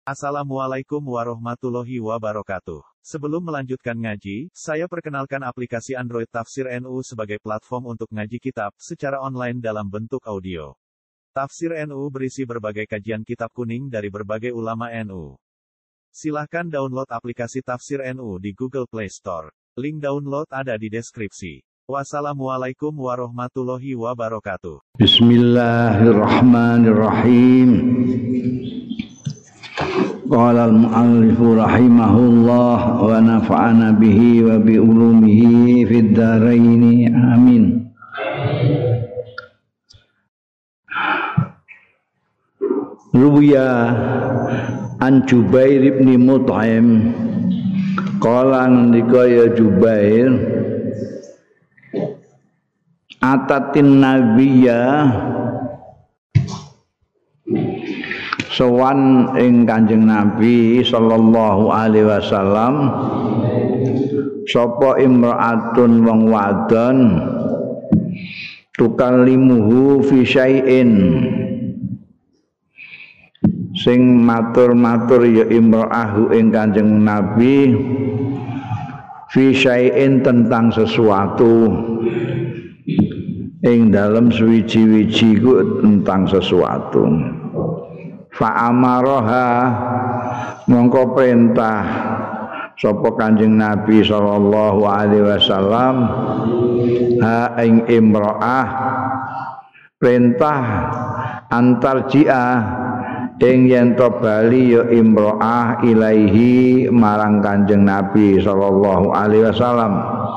Assalamualaikum warahmatullahi wabarakatuh. Sebelum melanjutkan ngaji, saya perkenalkan aplikasi Android Tafsir NU sebagai platform untuk ngaji kitab secara online dalam bentuk audio. Tafsir NU berisi berbagai kajian kitab kuning dari berbagai ulama NU. Silahkan download aplikasi Tafsir NU di Google Play Store. Link download ada di deskripsi. Wassalamualaikum warahmatullahi wabarakatuh. Bismillahirrahmanirrahim. Qala al-mu'allifu rahimahullah wa nafa'ana bihi wa bi ulumihi fid dharain amin. Ruwiya an Jubair ibn Mut'im qala ngendika ya Jubair atatin nabiyya sowan ing Kanjeng Nabi sallallahu alaihi wasallam sapa imra'atun wong wadon tukallimuhu fi syai'in sing matur-matur ya imra'ahu ing Kanjeng Nabi fi syai'in tentang sesuatu ing dalam suwiji-wiji ku tentang sesuatu. Fa'amaroha mongko perintah sapa Kanjeng Nabi sallallahu alaihi wasallam ha ing imro'ah perintah antar ji'ah ing yen to bali ya imro'ah ilaihi marang Kanjeng Nabi sallallahu alaihi wasallam.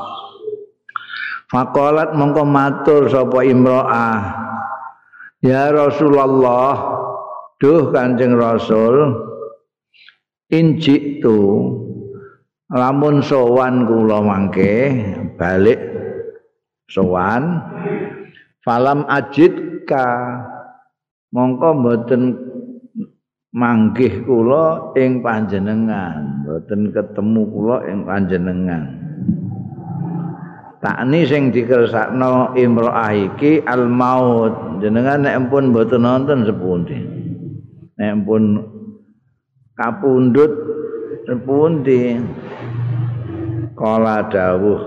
Faqalat mongko matur sapa imro'ah ya Rasulullah duh Kanjeng Rasul injik tu lamun sowan kula mangke balik sowan falam ajidka mongko mboten manggih kula ing panjenengan mboten ketemu kula ing panjenengan takni sing dikersakno imro'ah iki al maut jenengan nek pun mboten nonton sepundi nek pun kapundhut sepundi kala dawuh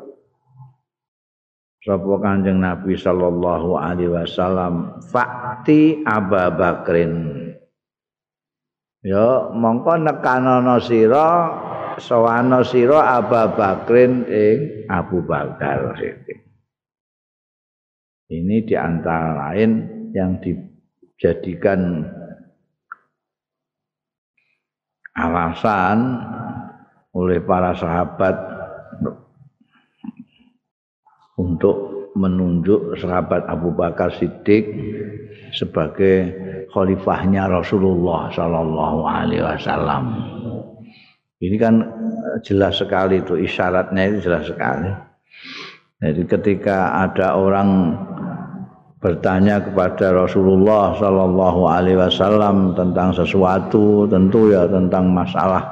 sapa Kanjeng Nabi sallallahu alaihi wasallam fakti Abu Bakrin ya mongko nekanono sira sawana sira Abu Bakrin ing Abu Bakar ini diantara lain yang dijadikan alasan oleh para sahabat untuk menunjuk sahabat Abu Bakar Siddiq sebagai khalifahnya Rasulullah sallallahu alaihi wasallam. Ini kan jelas sekali itu isyaratnya itu jelas sekali. Jadi ketika ada orang bertanya kepada Rasulullah sallallahu alaihi wasallam tentang sesuatu tentu ya tentang masalah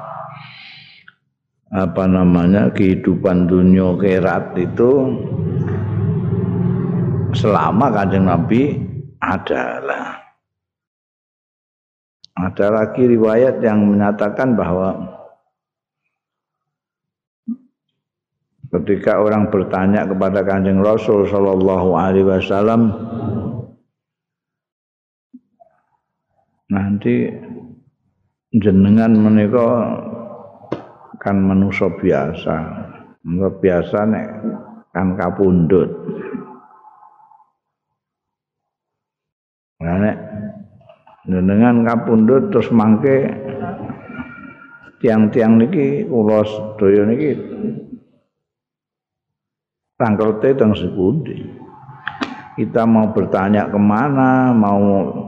kehidupan dunia akhirat itu selama Kanjeng Nabi ada lagi riwayat yang menyatakan bahwa ketika orang bertanya kepada Kanjeng Rasul sallallahu alaihi wasallam nanti jenengan menika kan manusia biasa. Manusia biasa nek kan kapundhut. Nek jenengan kapundhut terus mangke tiang-tiang niki kula sedaya niki tangkelte teng sepundi. Kita mau bertanya kemana, mau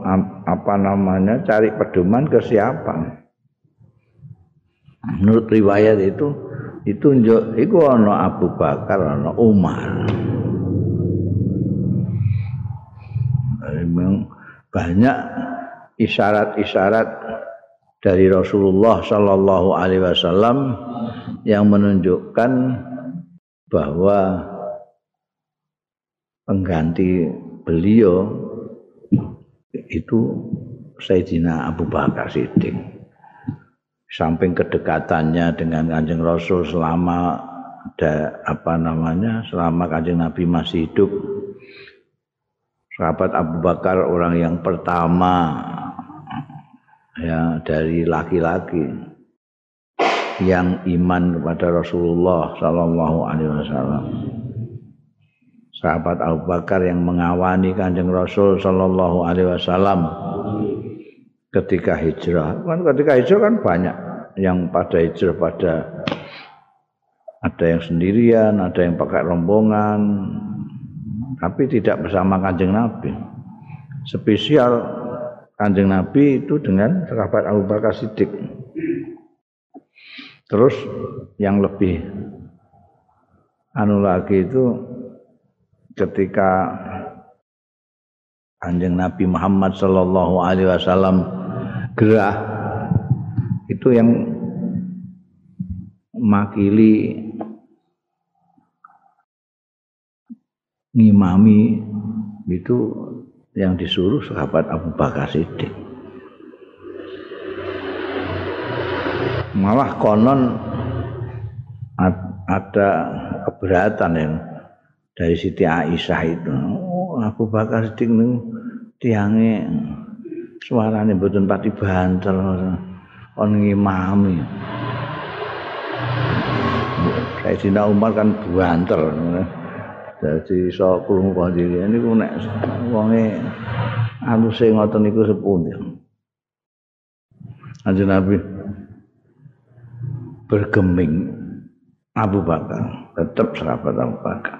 cari pedoman ke siapa? Menurut riwayat itu ditunjuk, itu ana Abu Bakar, ana Umar. Memang banyak isyarat-isyarat dari Rasulullah Sallallahu Alaihi Wasallam yang menunjukkan bahwa pengganti beliau itu Sayyidina Abu Bakar Siddiq. samping kedekatannya dengan Kanjeng Rasul selama selama Kanjeng Nabi masih hidup, sahabat Abu Bakar orang yang pertama ya dari laki-laki yang iman kepada Rasulullah sallallahu alaihi wasallam. Sahabat Abu Bakar yang mengawani Kanjeng Rasul sallallahu alaihi wasallam ketika hijrah. Ketika hijrah kan banyak yang pada hijrah, ada yang sendirian, ada yang pakai rombongan, tapi tidak bersama Kanjeng Nabi. Spesial Kanjeng Nabi itu dengan sahabat Abu Bakar Siddiq. Terus yang lebih lagi itu ketika Kanjeng Nabi Muhammad sallallahu alaihi wasallam gerah, itu yang makili ngimami itu yang disuruh sahabat Abu Bakar Siddiq. Malah konon ada keberatan yang dari Siti Aisyah itu. Abu Bakar Siddiq niku tiange suarane mboten pati banter on ngimami. Sayyidina Umar kan banter. Jadi iso krungu kok dhewe niku nek wonge aluse ngoten niku sepundi. Kanjeng Nabi bergeming Abu Bakar, tetap sahabat Abu Bakar.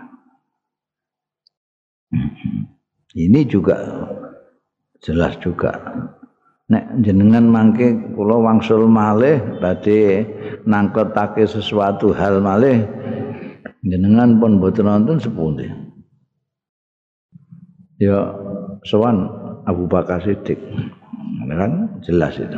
Ini juga jelas juga. Nek jenengan mangke kula wangsul malih badhe nangketake sesuatu hal malih, jenengan pun mboten nonton sepundi. Ya sowan Abu Bakar Siddiq. Kan jelas itu.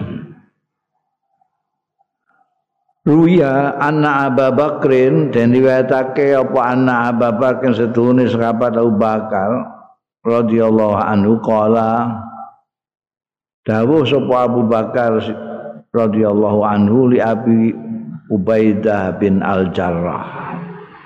Ruya anna Abu Bakrin dan riwayatake apa anna Abu Bakrin sedune sahabat Abu Bakar radhiyallahu anhu qala dawuh sapa Abu Bakar radhiyallahu anhu li Abi Ubaidah bin Al-Jarrah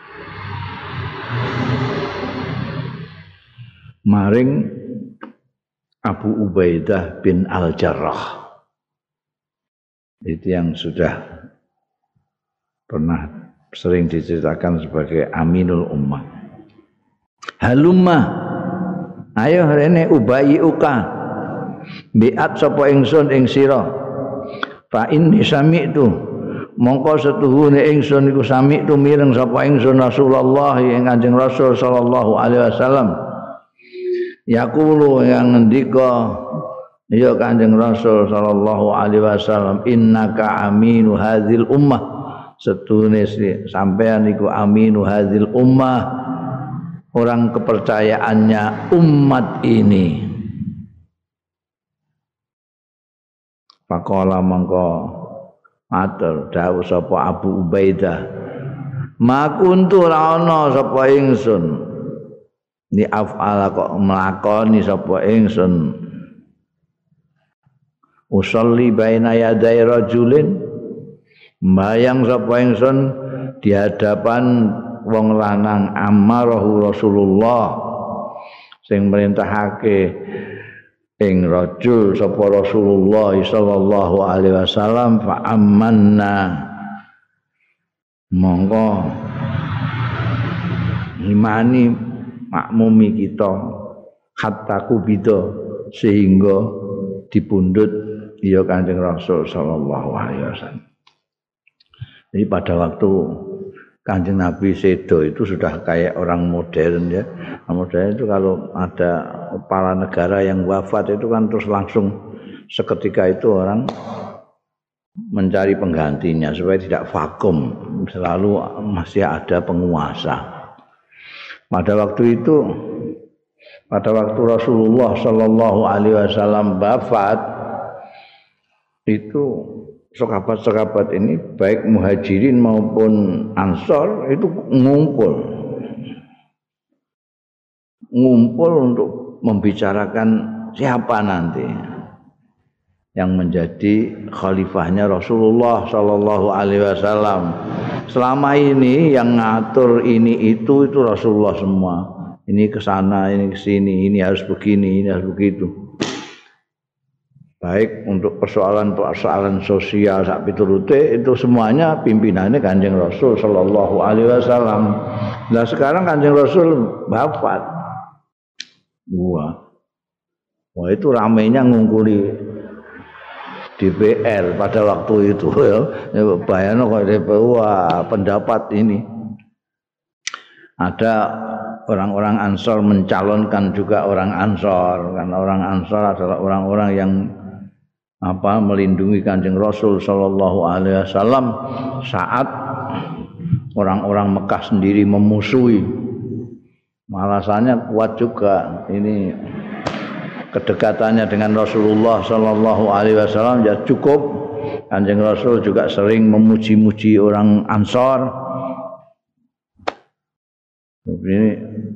maring Abu Ubaidah bin Al-Jarrah, itu yang sudah pernah sering diceritakan sebagai Aminul Ummah. Halumma ayo rene ubayi uka biat sapa ingsun ing sira fa inni sami'tu mongko setuhune ingsun iku sami'tu mireng sapa ingsun Rasulullah ing Kanjeng Rasul sallallahu alaihi wasallam yaqulu yang ngendika ya Kanjeng Rasul sallallahu alaihi wasallam innaka aminu hadzal ummah setune sampean iku aminu hadzal ummah orang kepercayaannya umat ini. Faqala mangko matur dawuh sapa Abu Ubaidah ma kuntu ra ana sapa ingsun ni af'ala kok melakoni sapa ingsun usolli baina yaday rajulin mbayang sapa ingsun di hadapan wong lanang amarahu Rasulullah sing merintahake ing rajul sapa Rasulullah sallallahu alaihi wasallam fa amanna monggo imani makmumi kita hatta kubida sehingga dipundhut ya Kanjeng Rasul sallallahu alaihi wasallam. Jadi pada waktu Kanjeng Nabi sedo itu sudah kayak orang modern ya. Modern itu kalau ada kepala negara yang wafat itu kan terus langsung seketika itu orang mencari penggantinya supaya tidak vakum, selalu masih ada penguasa. Pada waktu itu, pada waktu Rasulullah Shallallahu Alaihi Wasallam wafat itu sahabat-sahabat ini baik muhajirin maupun ansor itu ngumpul untuk membicarakan siapa nanti yang menjadi khalifahnya Rasulullah sallallahu alaihi wasallam. Selama ini yang ngatur ini itu Rasulullah semua. Ini ke sana, ini ke sini, ini harus begini, ini harus begitu. Baik untuk persoalan-persoalan sosial sak piturute itu semuanya pimpinannya Kanjeng Rasul sallallahu alaihi wasallam. Nah sekarang Kanjeng Rasul wafat. Wah itu ramainya ngungkuli DPR pada waktu itu ya. Bayangno kok DPR wah pendapat ini. Ada orang-orang Ansor mencalonkan juga orang Ansor karena orang Ansor adalah orang-orang yang melindungi Kanjeng Rasul sallallahu alaihi wasallam saat orang-orang Mekah sendiri memusuhi. Alasannya kuat juga ini kedekatannya dengan Rasulullah sallallahu alaihi wasallam ya cukup. Kanjeng Rasul juga sering memuji-muji orang Ansor. Ini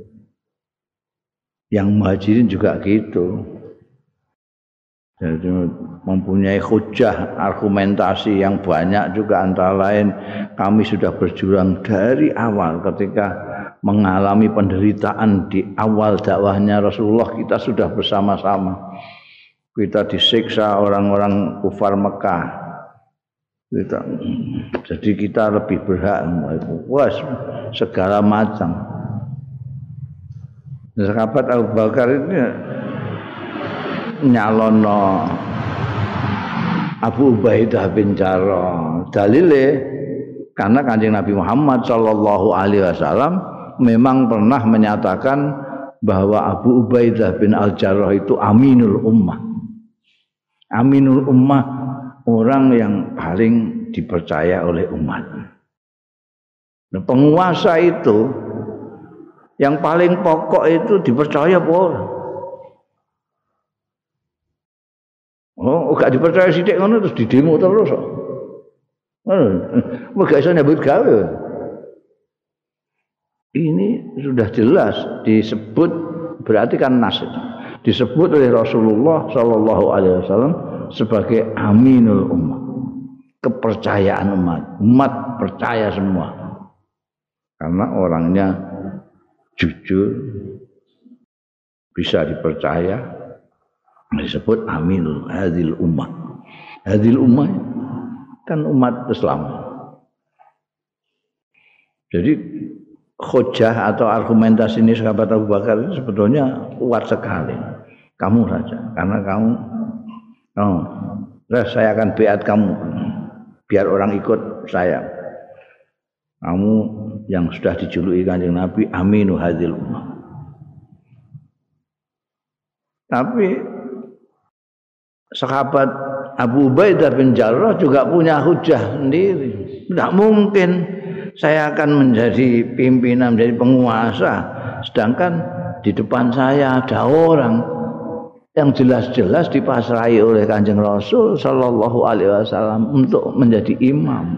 yang Muhajirin juga gitu. Jadi mempunyai hujah argumentasi yang banyak juga antara lain kami sudah berjuang dari awal ketika mengalami penderitaan di awal dakwahnya Rasulullah kita sudah bersama-sama. Kita disiksa orang-orang kufar Mekah. Jadi kita lebih berhak segala macam. Sahabat Abu Bakar ini nyalono Abu Ubaidah bin Jarrah. Dalile karena Kanjeng Nabi Muhammad sallallahu alaihi wasallam memang pernah menyatakan bahwa Abu Ubaidah bin Al-Jarrah itu aminul ummah. Aminul ummah orang yang paling dipercaya oleh umat. Nah, penguasa itu yang paling pokok itu dipercaya apa? Oh, gak dipercaya sithik ngono terus didemo terus kok. Gak iso nyambut gawe. Ini sudah jelas disebut berarti kan nas itu. Disebut oleh Rasulullah sallallahu alaihi wasallam sebagai aminul ummah. Kepercayaan umat. Umat percaya semua. Karena orangnya jujur, bisa dipercaya. Disebut aminul hadil ummah. Hadil ummah kan umat Islam. Jadi hujah atau argumentasi ini sahabat Abu Bakar itu sebetulnya kuat sekali. Kamu saja, karena kamu saya akan beat kamu biar orang ikut saya. Kamu yang sudah dijuluki Kanjeng Nabi aminu hadil ummah. Tapi sahabat Abu Ubaidah bin Jarrah juga punya hujah sendiri. Tidak mungkin saya akan menjadi pimpinan, menjadi penguasa, sedangkan di depan saya ada orang yang jelas-jelas dipasrahi oleh Kanjeng Rasul sallallahu alaihi wasallam untuk menjadi imam.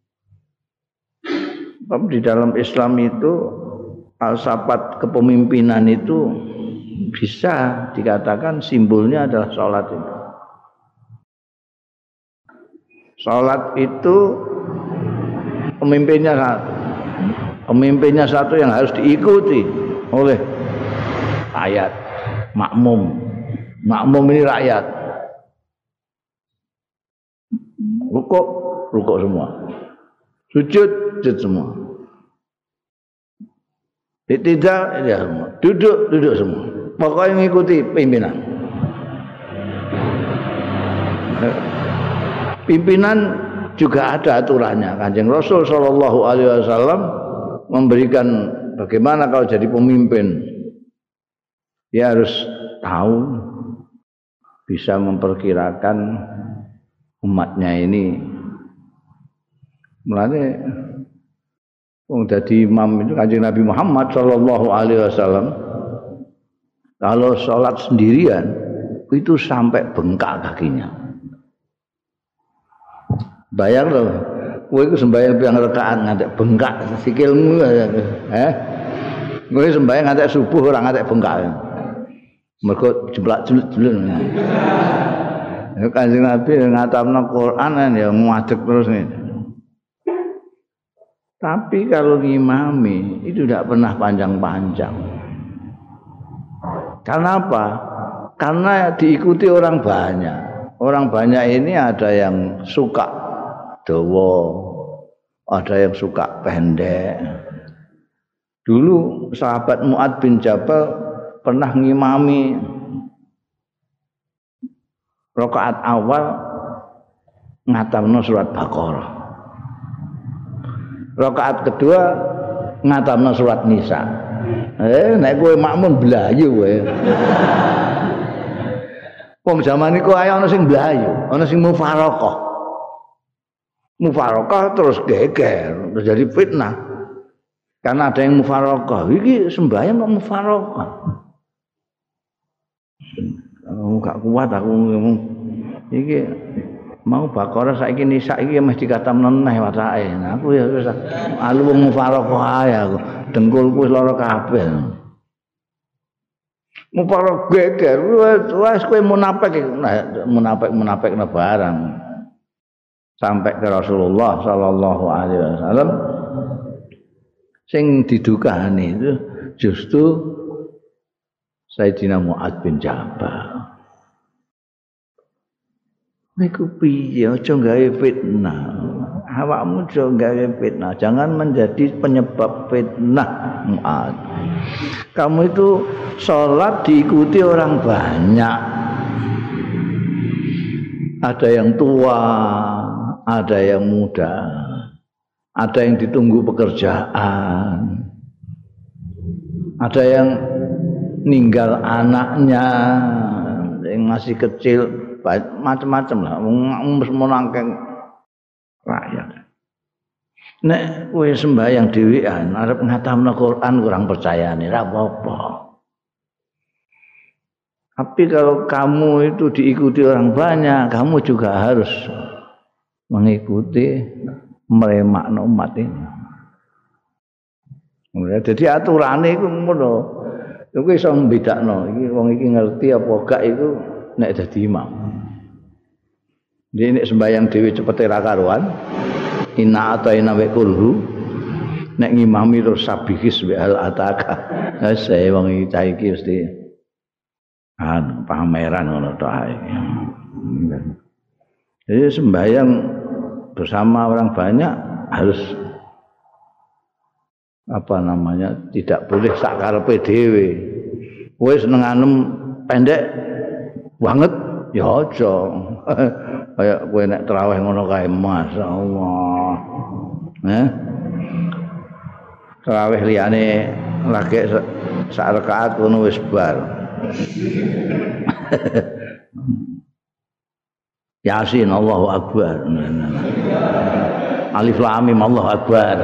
Di dalam Islam itu falsafat kepemimpinan itu bisa dikatakan simbolnya adalah sholat itu. Salat itu pemimpinnya satu yang harus diikuti oleh rakyat, makmum. Makmum ini rakyat. Rukuk semua. Sujud semua. Iktidal ya semua. Duduk semua. Pokoknya mengikuti pimpinan. Pimpinan juga ada aturannya. Kanjeng Rasul sallallahu alaihi wasallam memberikan bagaimana kalau jadi pemimpin. Dia harus tahu, bisa memperkirakan umatnya ini. Mulane wong dadi imam itu Kanjeng Nabi Muhammad sallallahu alaihi wasallam kalau sholat sendirian itu sampai bengkak kakinya. Bayang loh, kowe iku sembahyang pirang rakaat ngantek bengkak sikilmu kowe sembahyang ngantek subuh ora ngantek bengkak. Mergo jeblak-jeluk. Ya Kanjeng Nabi ngatamno Quran ya ngadeg terus nih. Tapi kalau ngimami itu tidak pernah panjang-panjang. Karena apa? Karena diikuti orang banyak. Orang banyak ini ada yang suka dawa, ada yang suka pendek. Dulu sahabat Mu'ad bin Jabal pernah ngimami rakaat awal ngatamno surat Baqarah. Rakaat kedua ngatamno surat Nisa. Nek kowe makmum blayu kowe. Wong zaman iku ae ana sing blayu, ana sing mufaraqah. Mufaraqah terus geger, terus jadi fitnah. Karena ada yang mufaraqah, iki sembahyang kok mufaraqah. Gak kuat aku ngomong iki mau Baqarah saiki Nisa iki mesti dikatamno neh watake. Nah aku ya wis alu wong mufaraqah ae aku. Dengkulku wis lara kabeh. Mufaraqah geger wis kowe munafik munafik barang. Sampai ke Rasulullah sallallahu alaihi wasallam sing didukani itu justru Sayyidina Mu'ad bin Jabal. Niku piye aja gawe fitnah. Awakmu aja gawe fitnah, jangan menjadi penyebab fitnah Mu'ad. Kamu itu sholat diikuti orang banyak. Ada yang tua, ada yang muda, ada yang ditunggu pekerjaan, ada yang ninggal anaknya yang masih kecil, macam-macam lah, mau nangkeng rakyat. Nek kowe sembahyang dhewean arep ngatamno Quran kurang percaya nih, ora apa-apa. Tapi kalau kamu itu diikuti orang banyak, kamu juga harus mengikuti meremakno umat ini. Jadi aturane iku ngono. Iku iso mbedakno, iki wong iki ngerti apa gak iku nek dadi imam. Jadi nek sembahyang dhewe cepete ra karuan, inna ataina wa kulhu. Nek ngimami terus sabihis wa al ataka. Saya wong iki cah iki mesti pameran ngono tok ae. Jadi sembahyang bersama orang banyak harus apa namanya, tidak boleh sak karepe dhewe. Kowe senenganem pendek banget ya aja. Kayak kowe nek tarawih ngono kae masyaallah. Tarawih liyane lagi sak rakaat ngono wis bar. Yasin Allahu Akbar. Alif Lam Mim Allahu Akbar.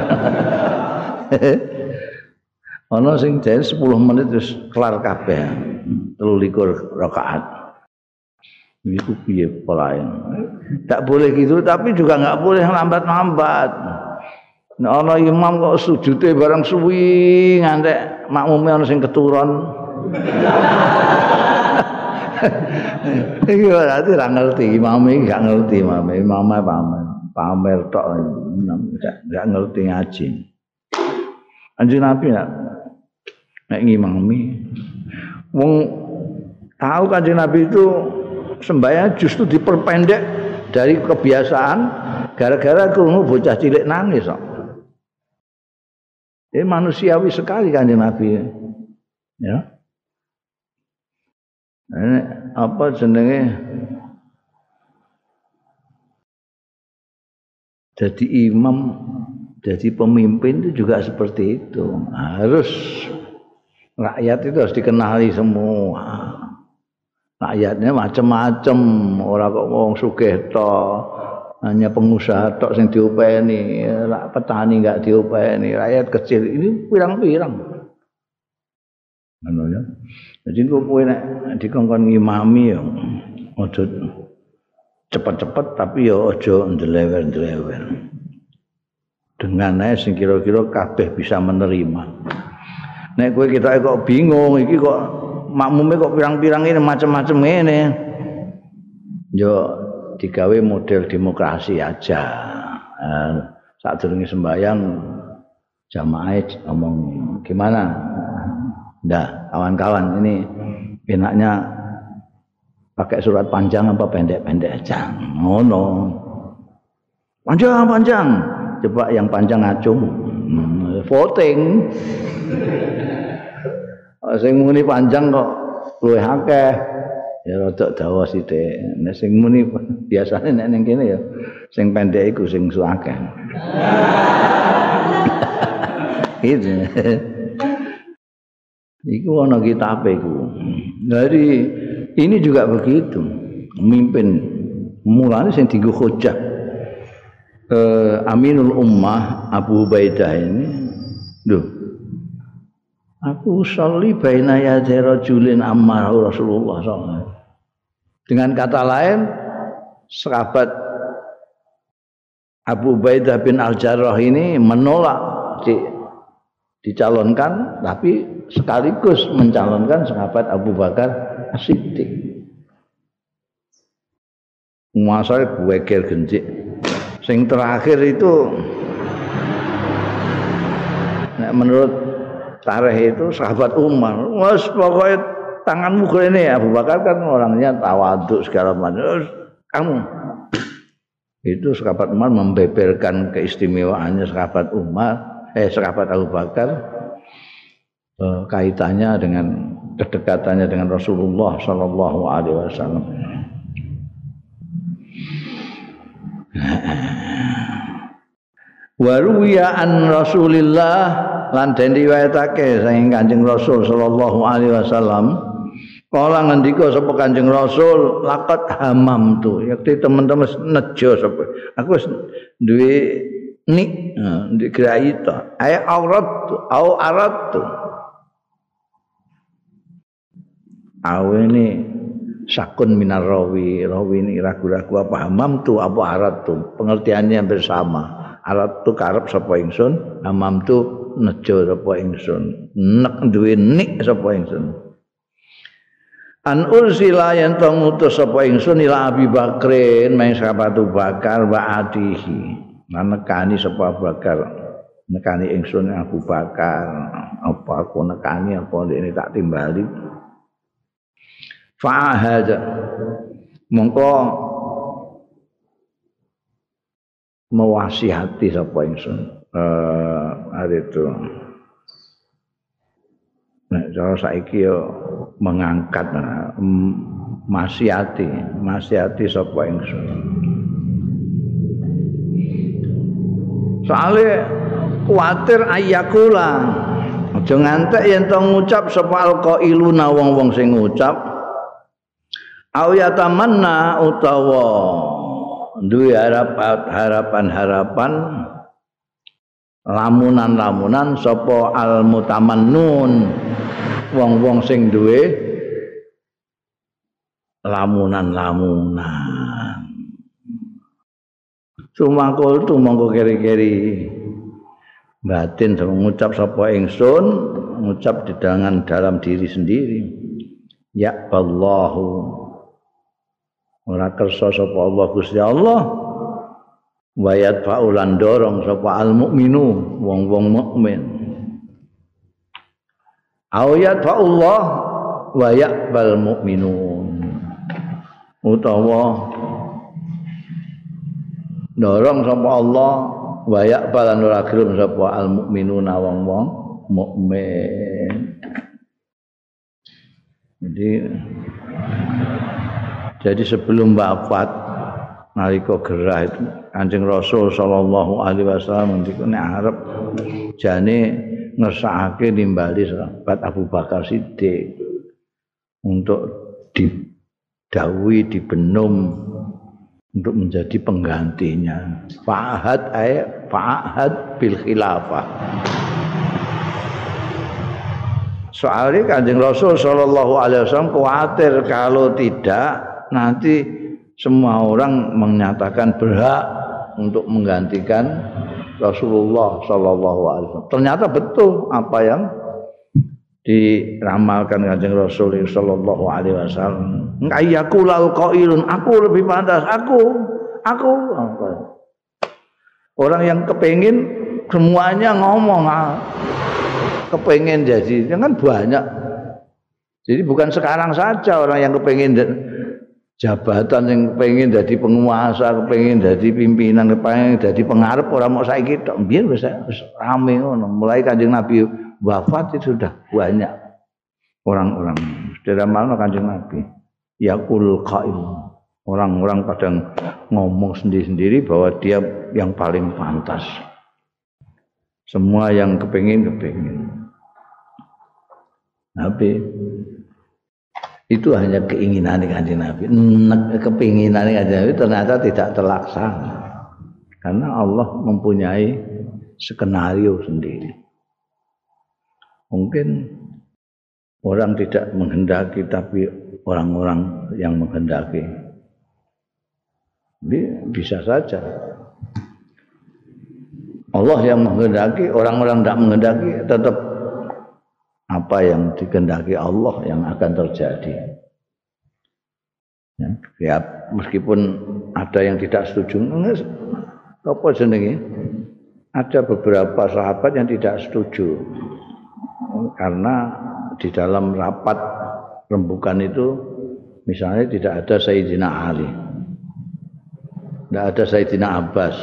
Ana sing jare 10 menit wis kelar kabeh. 23 rakaat. Iku piye polae? Tak boleh gitu, tapi juga enggak boleh lambat-lambat. Nek ana imam kok sujude bareng suwi ngantek makmume ana sing keturun. Iki berarti ra ngerti, imam iki gak ngerti, imam pamer tok, gak ngerti ngaji. Anjing Nabi nek ngimami wong tahu Kanjeng Nabi itu sembahyang justru diperpendek dari kebiasaan gara-gara krungu bocah cilik nangis kok. Ini manusiawi sekali Kanjeng Nabi. Ya. Ini apa jenenge? Jadi imam, jadi pemimpin itu juga seperti itu. Harus rakyat itu harus dikenali semua. Rakyatnya macam-macam, ora kok wong sugih tok, hanya pengusaha tok sing diopeni, petani enggak diopeni, rakyat kecil ini pirang-pirang. Ngono ya. Jadi kowe nek dikongkon ngimami ya aja cepet-cepet tapi ya aja ndlewer-ndlewer. Dengan ae sing kira-kira kabeh bisa menerima. Nek kowe ketoke kok bingung iki kok makmume kok pirang-pirang ini macam-macam ngene. yo digawe model demokrasi aja. Saat durunge sembahyang jamaah ngomong gimana? Nah, kawan-kawan ini enaknya pakai surat panjang apa pendek-pendek aja. Ngono. Panjang. Coba yang panjang ngacung. Voting. Sing muni panjang kok luwih akeh. Ya rada dawa sithik. Nek sing muni biasane nek ning kene ya sing pendek iku sing akeh. Gitu. Iku ana kitabe iku. Jadi ini juga begitu. Memimpin mulane sing dienggo hujjah Aminul Ummah Abu Ubaidah ini. Duh. Aku sholli baina yaday rajulin amarahu Rasulullah SAW. Dengan kata lain, sahabat Abu Ubaidah bin Al-Jarrah ini menolak dicalonkan, tapi sekaligus mencalonkan sahabat Abu Bakar As-Siddiq. Muasal bueger gencik. Sing terakhir itu menurut tarikh itu sahabat Umar. Wes pokoknya tanganmu ini Abu Bakar kan orangnya tawaduk segala macam. Kamu itu sahabat Umar membeberkan keistimewaannya sahabat sahabat Abu Bakar kaitannya dengan kedekatannya dengan Rasulullah Sallallahu Alaihi Wasallam. Waruya an Rasulillah lan den riwayatake saking Kanjeng Rasul sallallahu alaihi wasallam kala ngendika sapa Kanjeng Rasul laqad hamamtu yakti teman-teman nejo sapa aku wis duwe nik ndek graita ay aradtu ini sakun minar rawi ini ragu-ragu apa hamamtu apa aradtu pengertiannya hampir sama. Alat tu karep sapa ingsun, amam tu nejo sapa ingsun. Nek duwe nik sapa ingsun. An ursila yen to ngutus sapa ingsun ila Abi Bakrin maing sahabat Abu Bakar wa adihi. Nekani sapa Abu Bakar. Nekani ingsun Abu Bakar. Apa aku nekani apa ndekne tak timbali. Fa'ahada. Mongko mewasihati sapa ingsun hari itu nek cara saiki yo mengangkat masihati sapa ingsun soalnya kuwatir ayakula aja ngantek yen to ngucap sapa alqailuna wong-wong sing ngucap au yatamanna utawa duwe harapan-harapan lamunan-lamunan sapa al-mutamannun wong-wong sing duwe lamunan-lamunan sumangkul tu mongko keri-keri batin ngucap sapa ingsun ngucap di dalam diri sendiri ya Allahu ora kersa sapa Allah Gusti Allah wayat faulan dorong sapa al mukminu wong-wong mukmin ayat faullah wa yaqbal mukminun utawa dorong sapa Allah wa yaqbal ora gelem sapa al mukminuna wong-wong mukmin jadi sebelum wafat nalika gerah itu Kanjeng Rasul sallallahu alaihi wasallam ngendika nek arep jane ngersakake nimbali sahabat Abu Bakar Siddiq untuk didhawuhi dibenum untuk menjadi penggantinya. Fa'ahad bil khilafah. Soalnya Kanjeng Rasul sallallahu alaihi wasallam khawatir kalau tidak nanti semua orang menyatakan berhak untuk menggantikan Rasulullah sallallahu alaihi wasallam. Ternyata betul apa yang diramalkan Kanjeng Rasul sallallahu alaihi wasallam. Ayyaqulal qailun, aku lebih pantas, aku. Orang yang kepengin semuanya ngomong, kepengin jadi, kan banyak. Jadi bukan sekarang saja orang yang kepengin jabatan, yang kepengin jadi penguasa, kepengin jadi pimpinan, kepengin jadi pengarep, orang mau saiki tok. Biyen wis rame ngono. Mulai Kanjeng Nabi wafat itu sudah banyak orang-orang. Sudah malam Kanjeng Nabi. Yaqul qail. Orang-orang kadang ngomong sendiri-sendiri bahwa dia yang paling pantas. Semua yang kepengin. Tapi itu hanya keinginan Kanjeng Nabi. Kepinginan Kanjeng Nabi ternyata tidak terlaksana. Karena Allah mempunyai skenario sendiri. Mungkin orang tidak menghendaki, tapi orang-orang yang menghendaki. Jadi bisa saja. Allah yang menghendaki, orang-orang tidak menghendaki, tetap apa yang dikehendaki Allah yang akan terjadi. Ya, meskipun ada yang tidak setuju, apa jenenge? Ada beberapa sahabat yang tidak setuju karena di dalam rapat rembukan itu misalnya tidak ada Sayyidina Ali, tidak ada Sayyidina Abbas,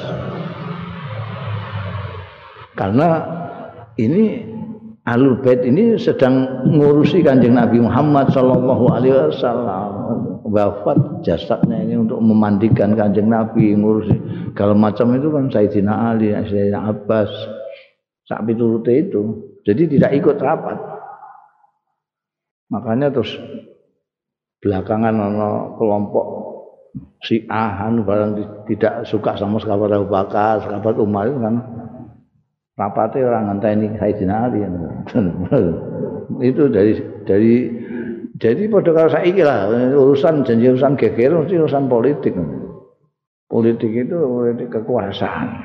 karena ini Ahlul Bait ini sedang ngurusi Kanjeng Nabi Muhammad sallallahu alaihi wasallam. Wafat jasadnya ini untuk memandikan Kanjeng Nabi, ngurusi segala macam itu kan Sayyidina Ali, Sayyidina Abbas, sak piturute itu. Jadi tidak ikut rapat. Makanya terus belakangan ana kelompok Syi'ah barang tidak suka sama sahabat Abu Bakar, sahabat Umar itu kan rapatnya orang ngenteni Sayyidina Ali. Itu dari pada kalau saiki lah urusan janji urusan geger mesti urusan politik. Politik itu politik kekuasaan.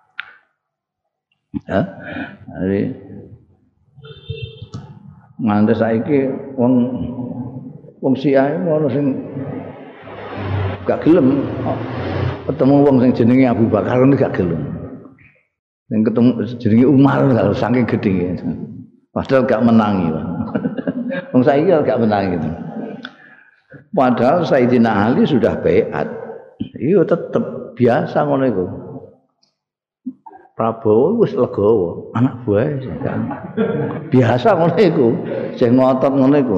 Ya. Jadi nganti saiki wong Syiah ono sing gak gelem ketemu wong sing jenenge Abu Bakar niku gak gelem. Yang ketemu jenenge Umar kalau saking gedhe. Padahal gak menangi. Wong saiki gak menangi gitu. Padahal Sayyidina Ali sudah baiat. Iya tetep biasa ngono iku. Prabowo wis legowo, anak buah kan. Biasa ngono iku. Sing ngotot ngono iku.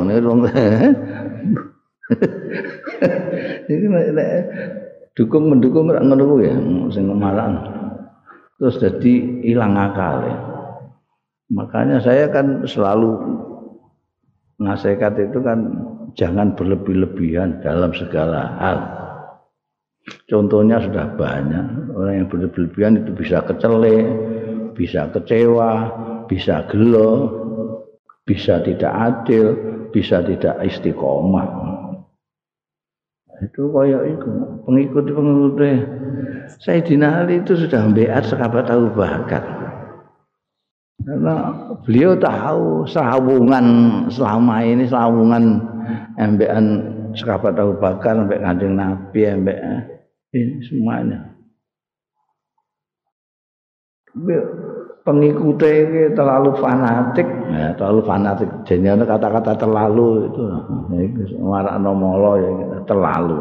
Iki nek dukung mendukung ora ngono ku ya sing marang. Terus jadi hilang akal ya. Makanya saya kan selalu nasihat itu kan jangan berlebih-lebihan dalam segala hal. Contohnya sudah banyak orang yang berlebihan itu bisa kecele, bisa kecewa, bisa gelo, bisa tidak adil, bisa tidak istiqomah. Itu kayak itu pengikut Sayyidina Ali itu sudah mbeat sahabat Abu Bakar. Karena beliau tahu sehubungan selama ini sehubungan embekan sahabat Abu Bakar sampai Kanjeng Nabi ambek ini semuanya. Pengikutnya terlalu fanatik, ya, terlalu fanatik. Jadi kata-kata terlalu itu warakno molo ya terlalu.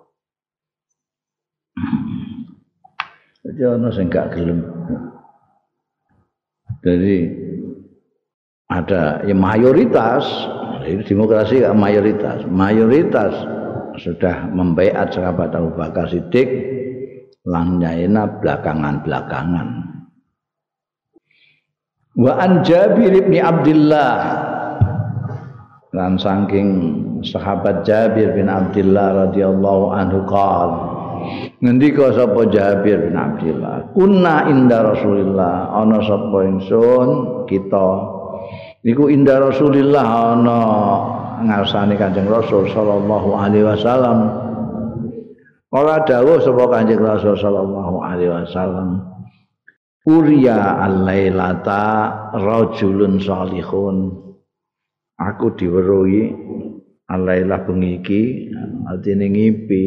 Jadi ono sing gak gelem. Jadi ada ya mayoritas, itu demokrasi mayoritas sudah membaiat sahabat Abu Bakar Siddiq langnya belakangan. Wa an Jabir bin Abdullah lan saking sahabat Jabir bin Abdullah radhiyallahu anhu qala ngendika sapa Jabir bin Abdullah kunna inda Rasulillah ana sapa ingsun kita niku inda Rasulillah ana ngarsane Kanjeng Rasul sallallahu alaihi wasallam ora dawuh sapa Kanjeng Rasul sallallahu alaihi wasallam Uriya al-lailata rajulun salihun aku diweruhi alailah bengi iki artine ngipi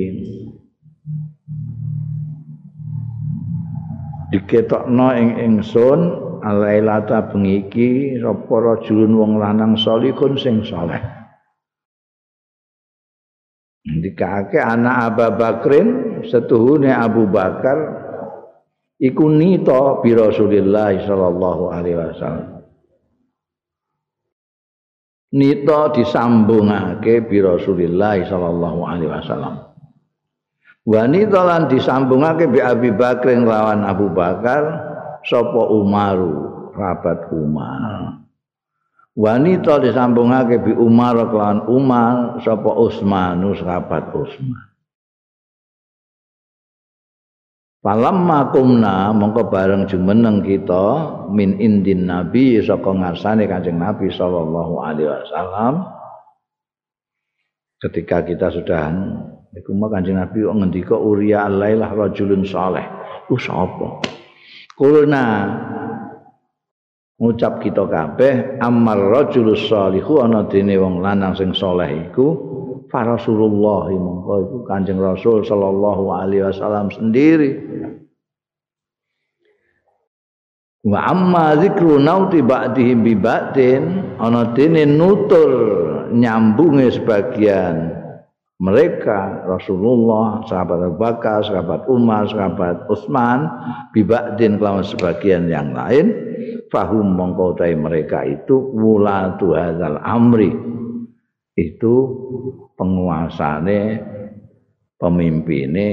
diketokno ing ingsun alailah ta bengi iki sapa rajulun wong lanang salihun sing saleh dikake anak Abu Bakrin setuhune Abu Bakar iku nita bi Rasulillah sallallahu alaihi wasallam nita disambungake bi Rasulillah sallallahu alaihi wasallam wanita lan disambungake bi Abi Bakrin lawan Abu Bakar sapa Umaru sahabat Umar wanita disambungake bi Umar lawan Umar sapa Utsman sahabat Utsman Falamma kumna mongko bareng jumeneng kita min indin Nabi saka ngarsane Kanjeng Nabi sallallahu alaihi wasallam ketika kita sudah iku Kanjeng Nabi kok ngendika uriya alailah rajulun saleh ku sapa kulna ngucap kita kabeh amal rajulus salihu ana dene wong lanang sing saleh iku fa Rasulullah mongko iku Kanjeng Rasul sallallahu alaihi wasallam sendiri wa amma zikru nauti ba'dihim bi ba'din ana dene nutur nyambunge sebagian mereka Rasulullah sahabat Abu Bakar sahabat Umar sahabat Utsman bi ba'din kelawan sebagian yang lain fahum mongko utahe mereka itu wulatu hadzal amri itu penguasane pemimpine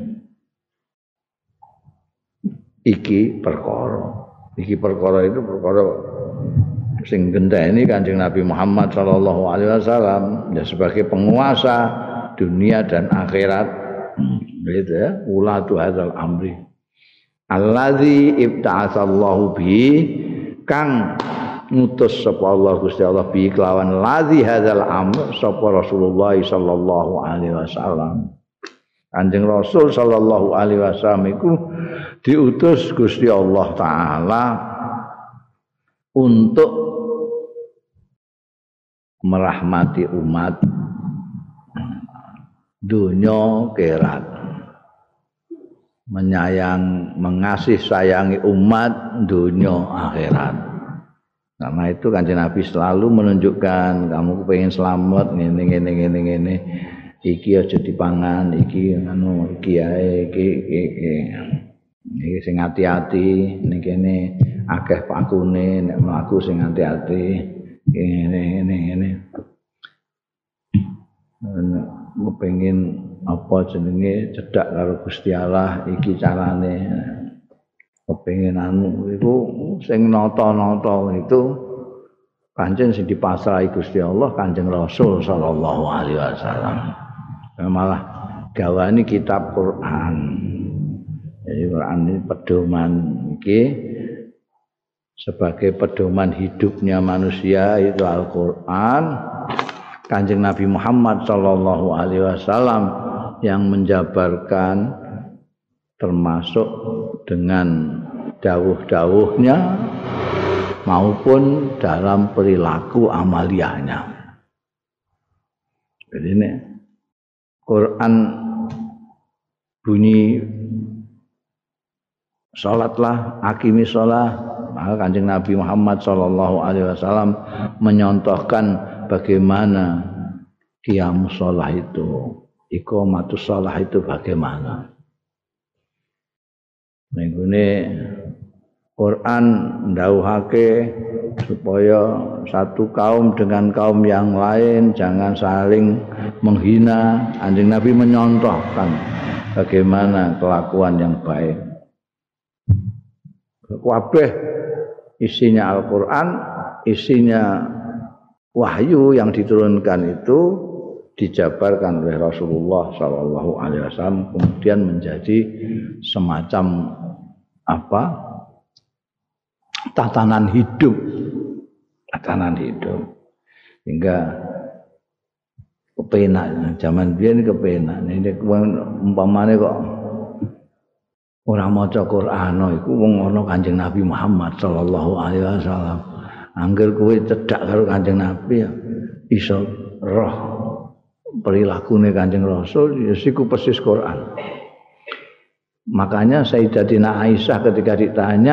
iki perkara itu perkara sing gendeni Kanjeng Nabi Muhammad sallallahu alaihi wasallam ya sebagai penguasa dunia dan akhirat gitu ya ulatu hadzal amri allazi ibta'atsallahu bi kang ngutus sapa Allah Gusti Allah bi kelawan ladzi hadzal amr sapa Rasulullah sallallahu alaihi wasallam Kanjeng Rasul sallallahu alaihi wasallam iku diutus Gusti Allah taala untuk merahmati umat dunya akhirat mengasih sayangi umat dunya akhirat. Karena itu Kanjeng Nabi selalu menunjukkan kamu pengen selamat ngene iki aja dipangan iki anu iki ae iki sing ati-ati ning kene akeh pakune nek mlaku sing ati-ati ngene pengen apa jenenge cedhak karo Gusti Allah iki carane kepengin anu iku sing nata-nata itu pancen sing dipasrahi Gusti Allah Kanjeng Rasul sallallahu alaihi wasallam. Malah gawani kitab Quran. Jadi Quran ini pedoman iki sebagai pedoman hidupnya manusia itu Al-Qur'an. Kanjeng Nabi Muhammad sallallahu alaihi wasallam yang menjabarkan termasuk dengan dawuh-dawuhnya maupun dalam perilaku amaliyahnya. Jadi ini Quran bunyi salatlah akimi shalah maka Kanjeng Nabi Muhammad sallallahu alaihi wasallam menyontohkan bagaimana qiyam shalah itu, iqamatus shalah itu bagaimana. Nenggone Quran ndhawuhake supaya satu kaum dengan kaum yang lain jangan saling menghina. Kanjeng Nabi menyontohkan bagaimana kelakuan yang baik. Kabeh isinya Al-Qur'an, isinya wahyu yang diturunkan itu dijabarkan oleh Rasulullah sallallahu alaihi wasallam kemudian menjadi semacam tatanan hidup hingga kepenak zaman biyen kepenak nek umpamane kok ora maca Qur'an iku wong ana Kanjeng Nabi Muhammad sallallahu alaihi wasallam angger kowe cedhak karo Kanjeng Nabi iso roh perilakune Kanjeng Rasul ya siku persis Quran. Makanya Sayyidatina Aisyah ketika ditanya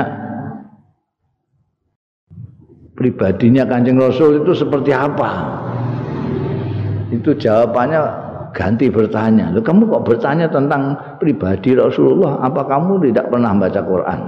pribadinya Kanjeng Rasul itu seperti apa, itu jawabannya ganti bertanya. Loh, kamu kok bertanya tentang pribadi Rasulullah? Apa kamu tidak pernah baca Quran?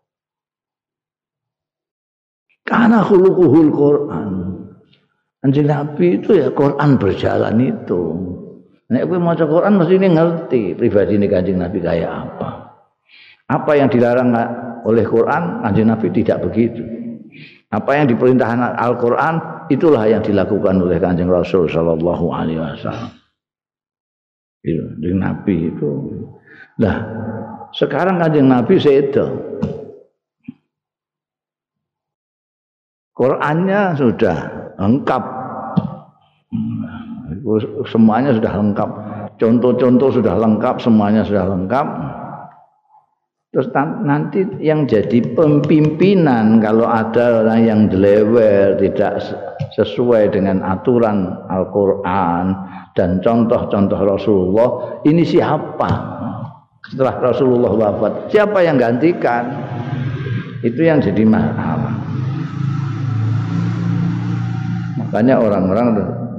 Karena khuluquhul Quran. Kanjeng Nabi itu ya Quran berjalan itu. Nek kowe maca Quran mesti ngerti pribadine Kanjeng Nabi kayak apa. Apa yang dilarang oleh Quran, Kanjeng Nabi tidak begitu. Apa yang diperintahkan Al-Quran, itulah yang dilakukan oleh Kanjeng Rasul sallallahu alaihi wasallam. Itu Nabi itu. Nah, sekarang Kanjeng Nabi sedo. Qurannya sudah lengkap. Semuanya sudah lengkap. Contoh-contoh sudah lengkap, semuanya sudah lengkap. Terus nanti yang jadi pemimpinan kalau ada orang yang delewer, tidak sesuai dengan aturan Al-Quran dan contoh-contoh Rasulullah, ini siapa? Setelah Rasulullah wafat, siapa yang gantikan? Itu yang jadi masalah. Makanya orang-orang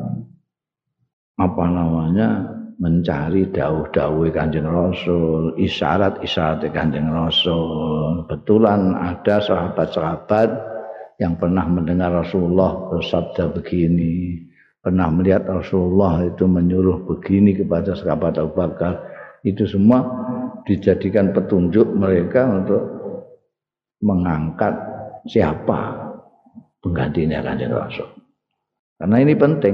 mencari dawuh-dawuh Kanjeng Rasul, isyarat-isyarat Kanjeng Rasul. Betulan ada sahabat-sahabat yang pernah mendengar Rasulullah bersabda begini, pernah melihat Rasulullah itu menyuruh begini kepada sahabat Abu Bakar. Itu semua dijadikan petunjuk mereka untuk mengangkat siapa penggantinya Kanjeng Rasul. Karena ini penting.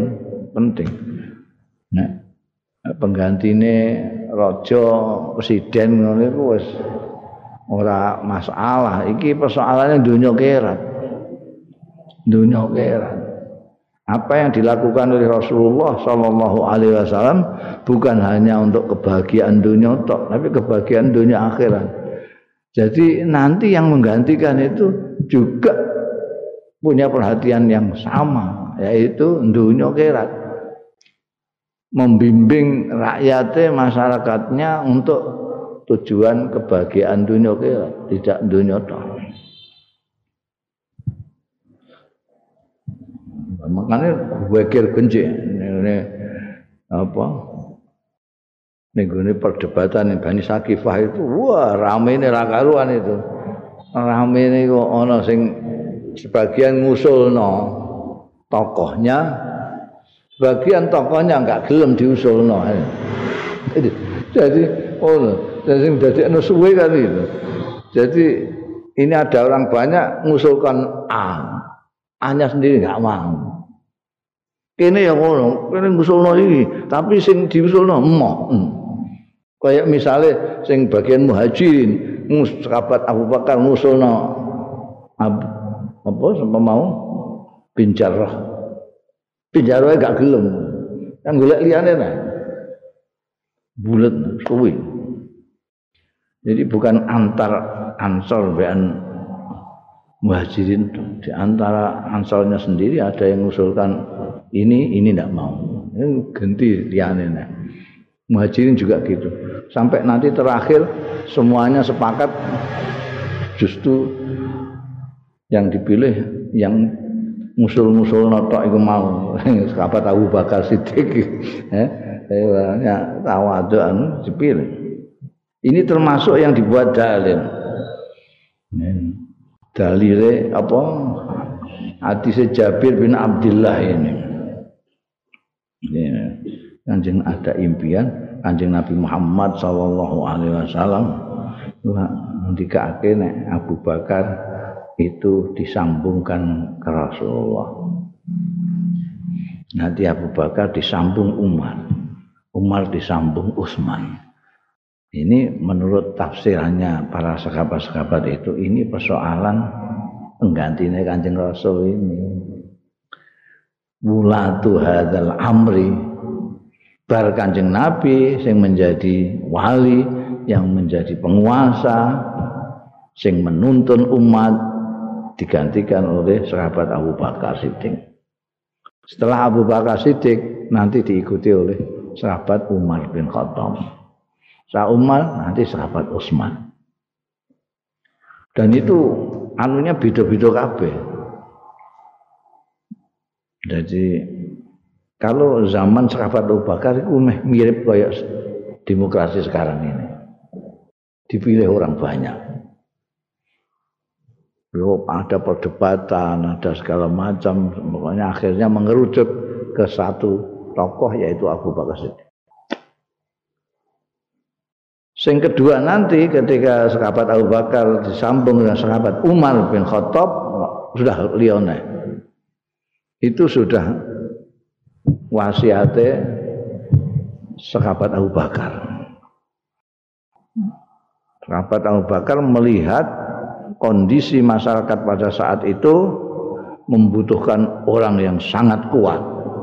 Nah, penggantine raja presiden ngono iku wis ora masalah. Iki persoalannya dunia akhirat. Apa yang dilakukan oleh Rasulullah sallallahu alaihi wasallam bukan hanya untuk kebahagiaan dunia tok, tapi kebahagiaan dunia akhirat. Jadi nanti yang menggantikan itu juga punya perhatian yang sama, yaitu dunia akhirat. Membimbing rakyatnya, masyarakatnya untuk tujuan kebahagiaan dunia akhirat, tidak dunia tok. Makanya wakil genjik ini apa? Ini perdebatan Bani Sakifah itu, wah rame ini rakaruan itu, rame ini kok ono sing sebagian ngusulno tokohnya, sebagian tokohnya enggak gelem diusulno. Jadi jadi suwe kan itu. Jadi ini ada orang banyak ngusulkan A-nya sendiri enggak mau. Kene ya ngono, kene ngusulno iki, tapi sing diusulno emoh. Kayak misalnya sing bagian muhajirin, sahabat Abu Bakar ngusulno apa sampai mau Binjarah gak gelem, yang golek liyane nah bulet suwi. Jadi bukan antar ansor dan muhajirin, di antara ansornya sendiri ada yang mengusulkan ini tidak mau, ini ganti liyane nah. Muhajirin juga gitu, sampai nanti terakhir semuanya sepakat justru yang dipilih yang musul-musul notok itu mau sahabat Abu Bakar Siddiq tawadhu'an dipilih. Ini termasuk yang dibuat dalil. Dalile apa? Hadis Jabir bin Abdullah ini. Kanjeng ada impian Kanjeng Nabi Muhammad sallallahu alaihi wasallam ndikake nek Abu Bakar itu disambungkan ke Rasulullah. Nanti Abu Bakar disambung Umar disambung Utsman. Ini menurut tafsirannya para sahabat-sahabat itu, ini persoalan penggantinya Kanjeng Rasul ini. Wulatu hadzal amri, bar Kanjeng Nabi sing menjadi wali, yang menjadi penguasa, sing menuntun umat, digantikan oleh sahabat Abu Bakar Siddiq. Setelah Abu Bakar Siddiq nanti diikuti oleh sahabat Umar bin Khattab. Setelah Umar nanti sahabat Utsman. Dan itu anunya beda-beda kabeh. Jadi kalau zaman sahabat Abu Bakar itu mirip kayak demokrasi sekarang ini. Dipilih orang banyak. Ada perdebatan, ada segala macam, pokoknya akhirnya mengerucut ke satu tokoh yaitu Abu Bakar Siddiq. Yang kedua nanti ketika sahabat Abu Bakar disambung dengan sahabat Umar bin Khattab sudah liyane. Itu sudah wasiate sahabat Abu Bakar. Sahabat Abu Bakar melihat kondisi masyarakat pada saat itu membutuhkan orang yang sangat kuat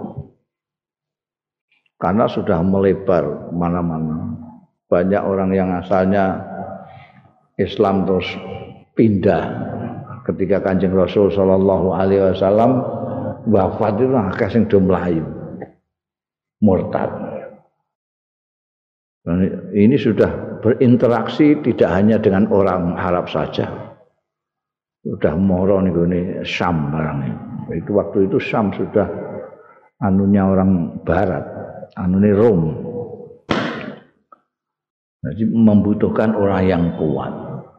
karena sudah melebar mana-mana. Banyak orang yang asalnya Islam terus pindah ketika Kanjeng Rasul sallallahu alaihi wasallam wafat itu akeh sing do mlayu murtad. Ini sudah berinteraksi tidak hanya dengan orang Arab saja. Sudah moro nih Syam barangnya. Itu waktu itu Syam sudah anunya orang Barat, anunya Rom. Jadi membutuhkan orang yang kuat.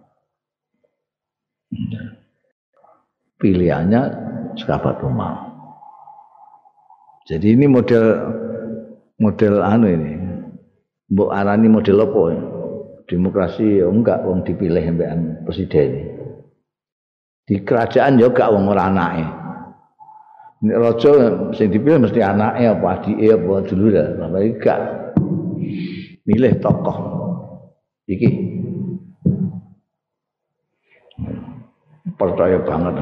Pilihannya sahabat Umar. Jadi ini model anu ini. Mbok arani model apa? Demokrasi ya enggak wong dipilih sampean presiden. Di kerajaan ya gak wong ora anake. Nek raja sing dipilih mesti anake apa adike apa dulure, tapi gak milih tokoh. Iki percaya banget.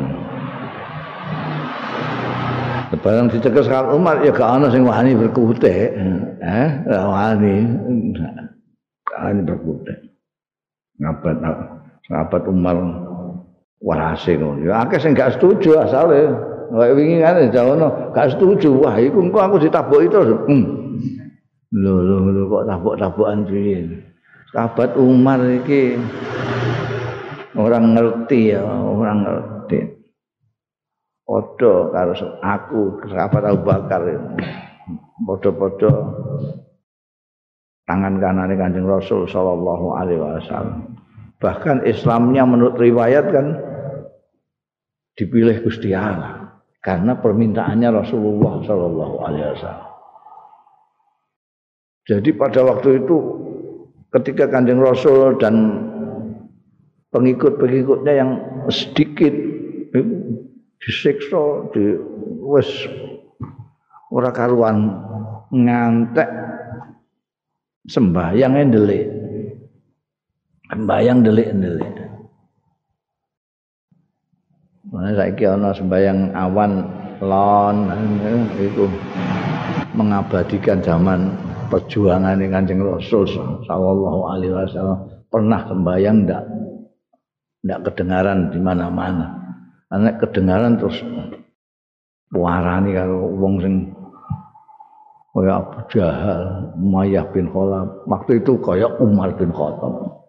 Barang dicekel sekali Umar ya gak ana sing wani berkutik. Wani berkutik. Sahabat Umar warase ngono. Ya akeh sing gak setuju asale. Kayak wingi kan jawono gak setuju. Wah, iku engko aku ditaboki terus. Lho kok tabok-tabokan piye. Sahabat Umar iki orang ngerti ya, orang ngerti. Padha karo aku sahabat Abu Bakar. Padha-padha tangan kanane Kanjeng Rasul sallallahu alaihi wasallam. Bahkan Islamnya menurut riwayat kan dipilih Gusti Allah karena permintaannya Rasulullah sallallahu alaihi wasallam. Jadi pada waktu itu ketika Kanjeng Rasul dan pengikut-pengikutnya yang sedikit disiksa, wis ora karuan ngantek sembahyang ndelik. Sembahyang ndelik-ndelik. Mana saiki ana sembahyang awan lon itu mengabadikan zaman perjuangan Kanjeng Rasul sallallahu alaihi wasallam. Pernah sembahyang ndak kedengaran di mana-mana. Karena kedengaran terus warani karo wong sing kaya Abu Jahal, Umayyah bin Khalaf. Waktu itu kaya Umar bin Khattab.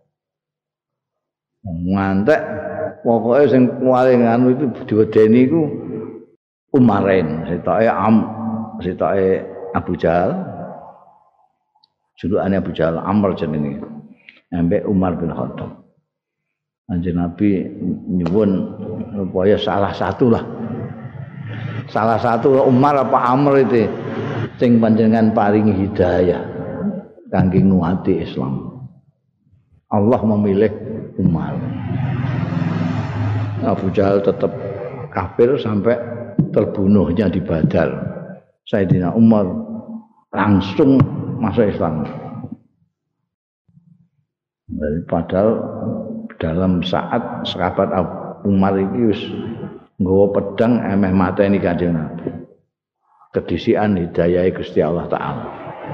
Ngantek pokoke sing paling anu itu diwedeni iku Umarain, sitoke Abu Jahal. Julukannya Abu Jahal Amr jenenge. Ambek Umar bin Khattab. Kanjeng Nabi nyuwun supaya salah satu Umar apa Amr itu sing panjenengan paringi hidayah kangge nguwati Islam. Allah memilih Umar. Abu Jahal tetap kafir sampai terbunuhnya di Badar. Sayyidina Umar langsung masuk Islam. Padahal dalam saat sahabat Umar iki wis nggawa pedang emeh mateni Kanjeng Nabi. Kedisian hidayah Gusti Allah taala.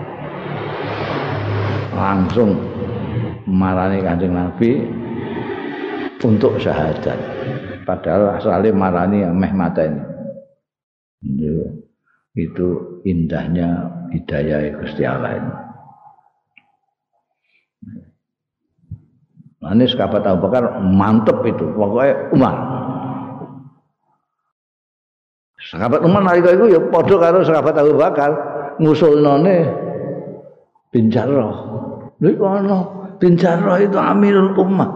Langsung marani Kanjeng Nabi untuk syahadat. Padahal asale marani emeh mateni. Itu indahnya hidayah Gusti Allah ini. Ini sahabat Abu Bakar mantep itu, pokoknya Umar. Sahabat Umar nalika iku ya padha karo sahabat Abu Bakar ngusulnone bin Jarrah. Lha iku ana bin Jarrah itu Amirul Ummah.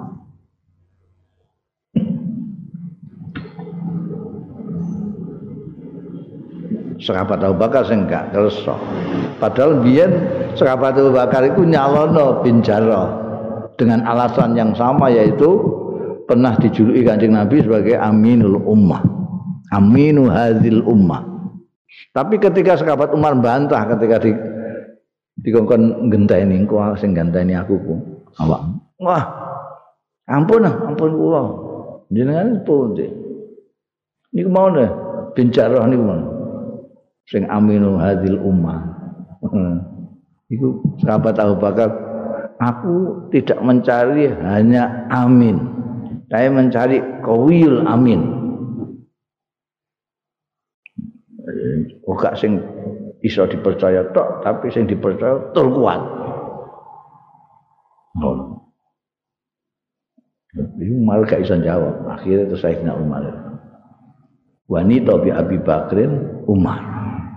Sahabat Abu Bakar sing gak kersa. Padahal biyen sahabat Abu Bakar iku nyalono bin Jarrah dengan alasan yang sama, yaitu pernah dijuluki Kanjeng Nabi sebagai Aminul Ummah, Aminu Hadzil Ummah. Tapi ketika sahabat Umar bantah ketika dikongkon ngenteni engko sing ganteni aku ku. Awak. Wah. Ampun kula. Jenengan pundi? Niku mau deh bin Jarrah niku mau. Sing Aminu Hadzil Ummah. Iku sahabat Abu Bakar, aku tidak mencari hanya amin, saya mencari qawiyul amin. Gak sing iso dipercaya tok, tapi sing dipercaya tur kuat. Umar gak iso jawab. Akhirnya terus Sayyidina Umar. Wanita bi Abi Bakrin Umar.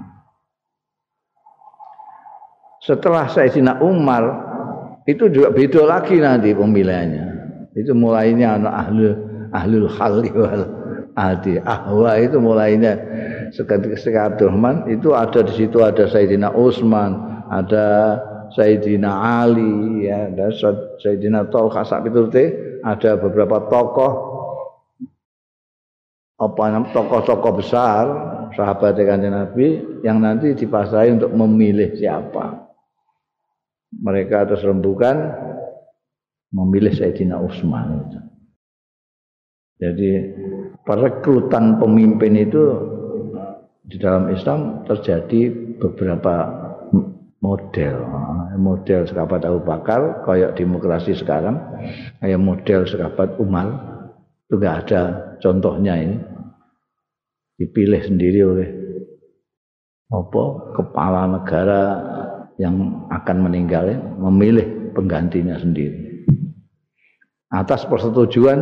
Setelah Sayyidina Umar itu juga beda lagi nanti pemilihannya. Itu mulainya anak ahlul khalli wal adi. Ahwa itu mulainya seketika Abdurrahman itu ada di situ, ada Sayyidina Utsman, ada Sayyidina Ali, ya, ada Sayyidina Thalqah sak piturute, ada beberapa tokoh tokoh-tokoh besar sahabat Kanjeng Nabi yang nanti dipasrai untuk memilih siapa. Mereka terus rembukan memilih Sayyidina Utsman itu. Jadi perekrutan pemimpin itu di dalam Islam terjadi beberapa model sahabat Abu Bakar kayak demokrasi sekarang, kayak model sahabat Umar itu enggak ada contohnya. Ini dipilih sendiri oleh kepala negara yang akan meninggal, memilih penggantinya sendiri atas persetujuan.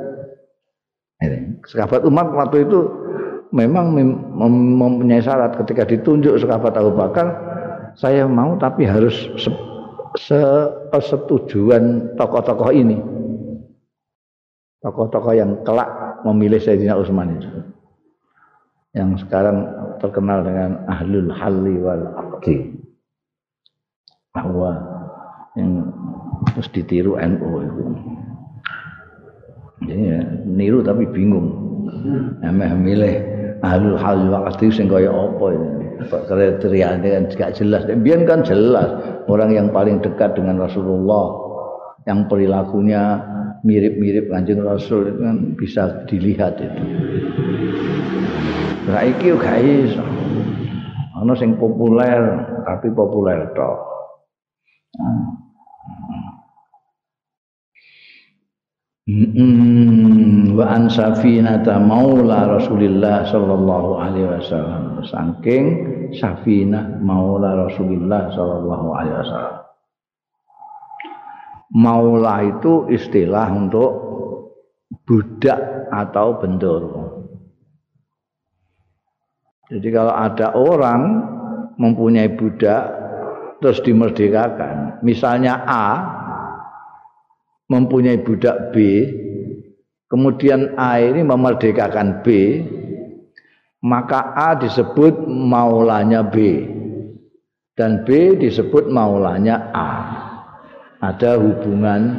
Sahabat Umar waktu itu memang mempunyai syarat, ketika ditunjuk sahabat Abu Bakar, saya mau tapi harus persetujuan tokoh-tokoh ini, tokoh-tokoh yang kelak memilih Sayyidina Utsman itu, yang sekarang terkenal dengan ahlul halli wal aqdi, bahwa yang terus ditiru NU itu. Jadi ya, niru tapi bingung. Milih ahlul halli wal aqdi sing kaya apa ini? Kriteriane kan gak jelas. Biyen kan jelas, orang yang paling dekat dengan Rasulullah, yang perilakunya mirip-mirip Kanjeng Rasul itu kan bisa dilihat itu. Saiki gak iso. Ana sing populer, tapi populer tok. Wa an Safinata maula Rasulillah sallallahu alaihi wasallam. Saking Safinah maula Rasulillah sallallahu alaihi wasallam. Maula itu istilah untuk budak atau bendoro. Jadi kalau ada orang mempunyai budak terus dimerdekakan, misalnya A mempunyai budak B, kemudian A ini memerdekakan B, maka A disebut maulanya B dan B disebut maulanya A. Ada hubungan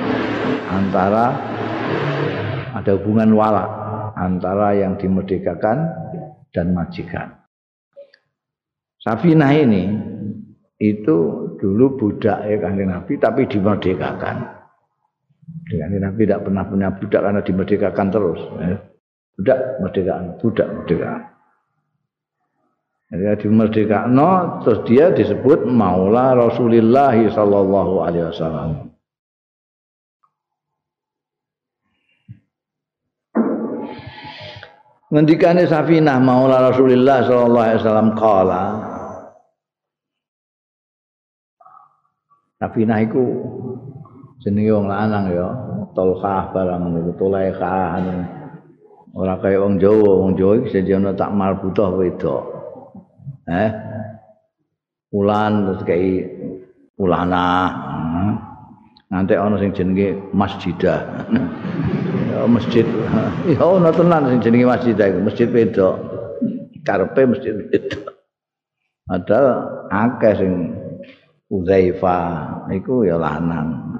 ada hubungan wala antara yang dimerdekakan dan majikan. Safinah ini itu dulu budak Kanjeng Nabi tapi dimerdekakan. Kanjeng Nabi tidak pernah punya budak karena dimerdekakan terus. Budak merdekaan. Jadi dimerdekakan, terus dia disebut Maula Rasulillah sallallahu alaihi wasallam. Ngendikane Safinah maula Rasulullah sallallahu alaihi wasallam qala. Safinah iku jenenge wong lanang ya, Tolkah barang niku Tolaikah. Ora kaya wong Jawa iki sejono tak marbuthah wedok. Ulan terus kei ulana. Nanti ana sing jenenge masjidah. Ya masjid. Ya ana tenan sing jenenge masjidah iku, masjid wedok. Karepe masjid wedok. Padahal akeh sing Uzaifah iku ya lanang.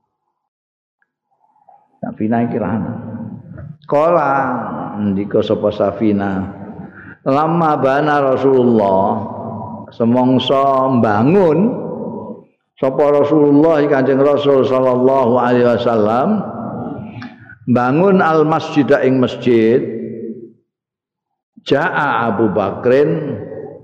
Safina iki lanang. Kala ndika sapa Safina lama bana Rasulullah semongso mbangun sapa Rasulullah Kanjeng Rasul sallallahu alaihi wasallam bangun al masjid ing masjid Ja'a Abu Bakrin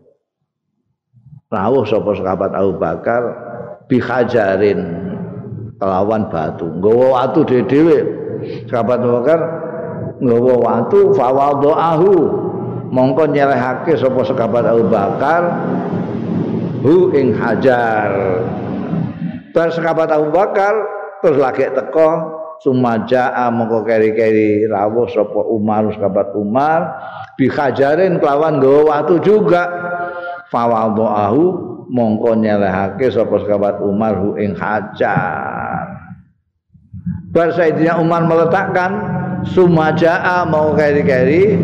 rawuh sapa sahabat Abu Bakar bihajarin kelawan batu nggawa watu dhewe sahabat Abu Bakar nggawa watu fawadhahu mongko nyelehake sapa sahabat Abu Bakar hu ing hajar bar sahabat Abu Bakar terus lagi teko sumaja'a mongko keri-keri rawuh sapa Umar sahabat Umar bihajarin kelawan nggawa watu juga fawadhahu mongko nyelehake sapa sahabat Umar hu ing hajar bar Sayyidina Umar meletakkan sumaja'a mau keri-keri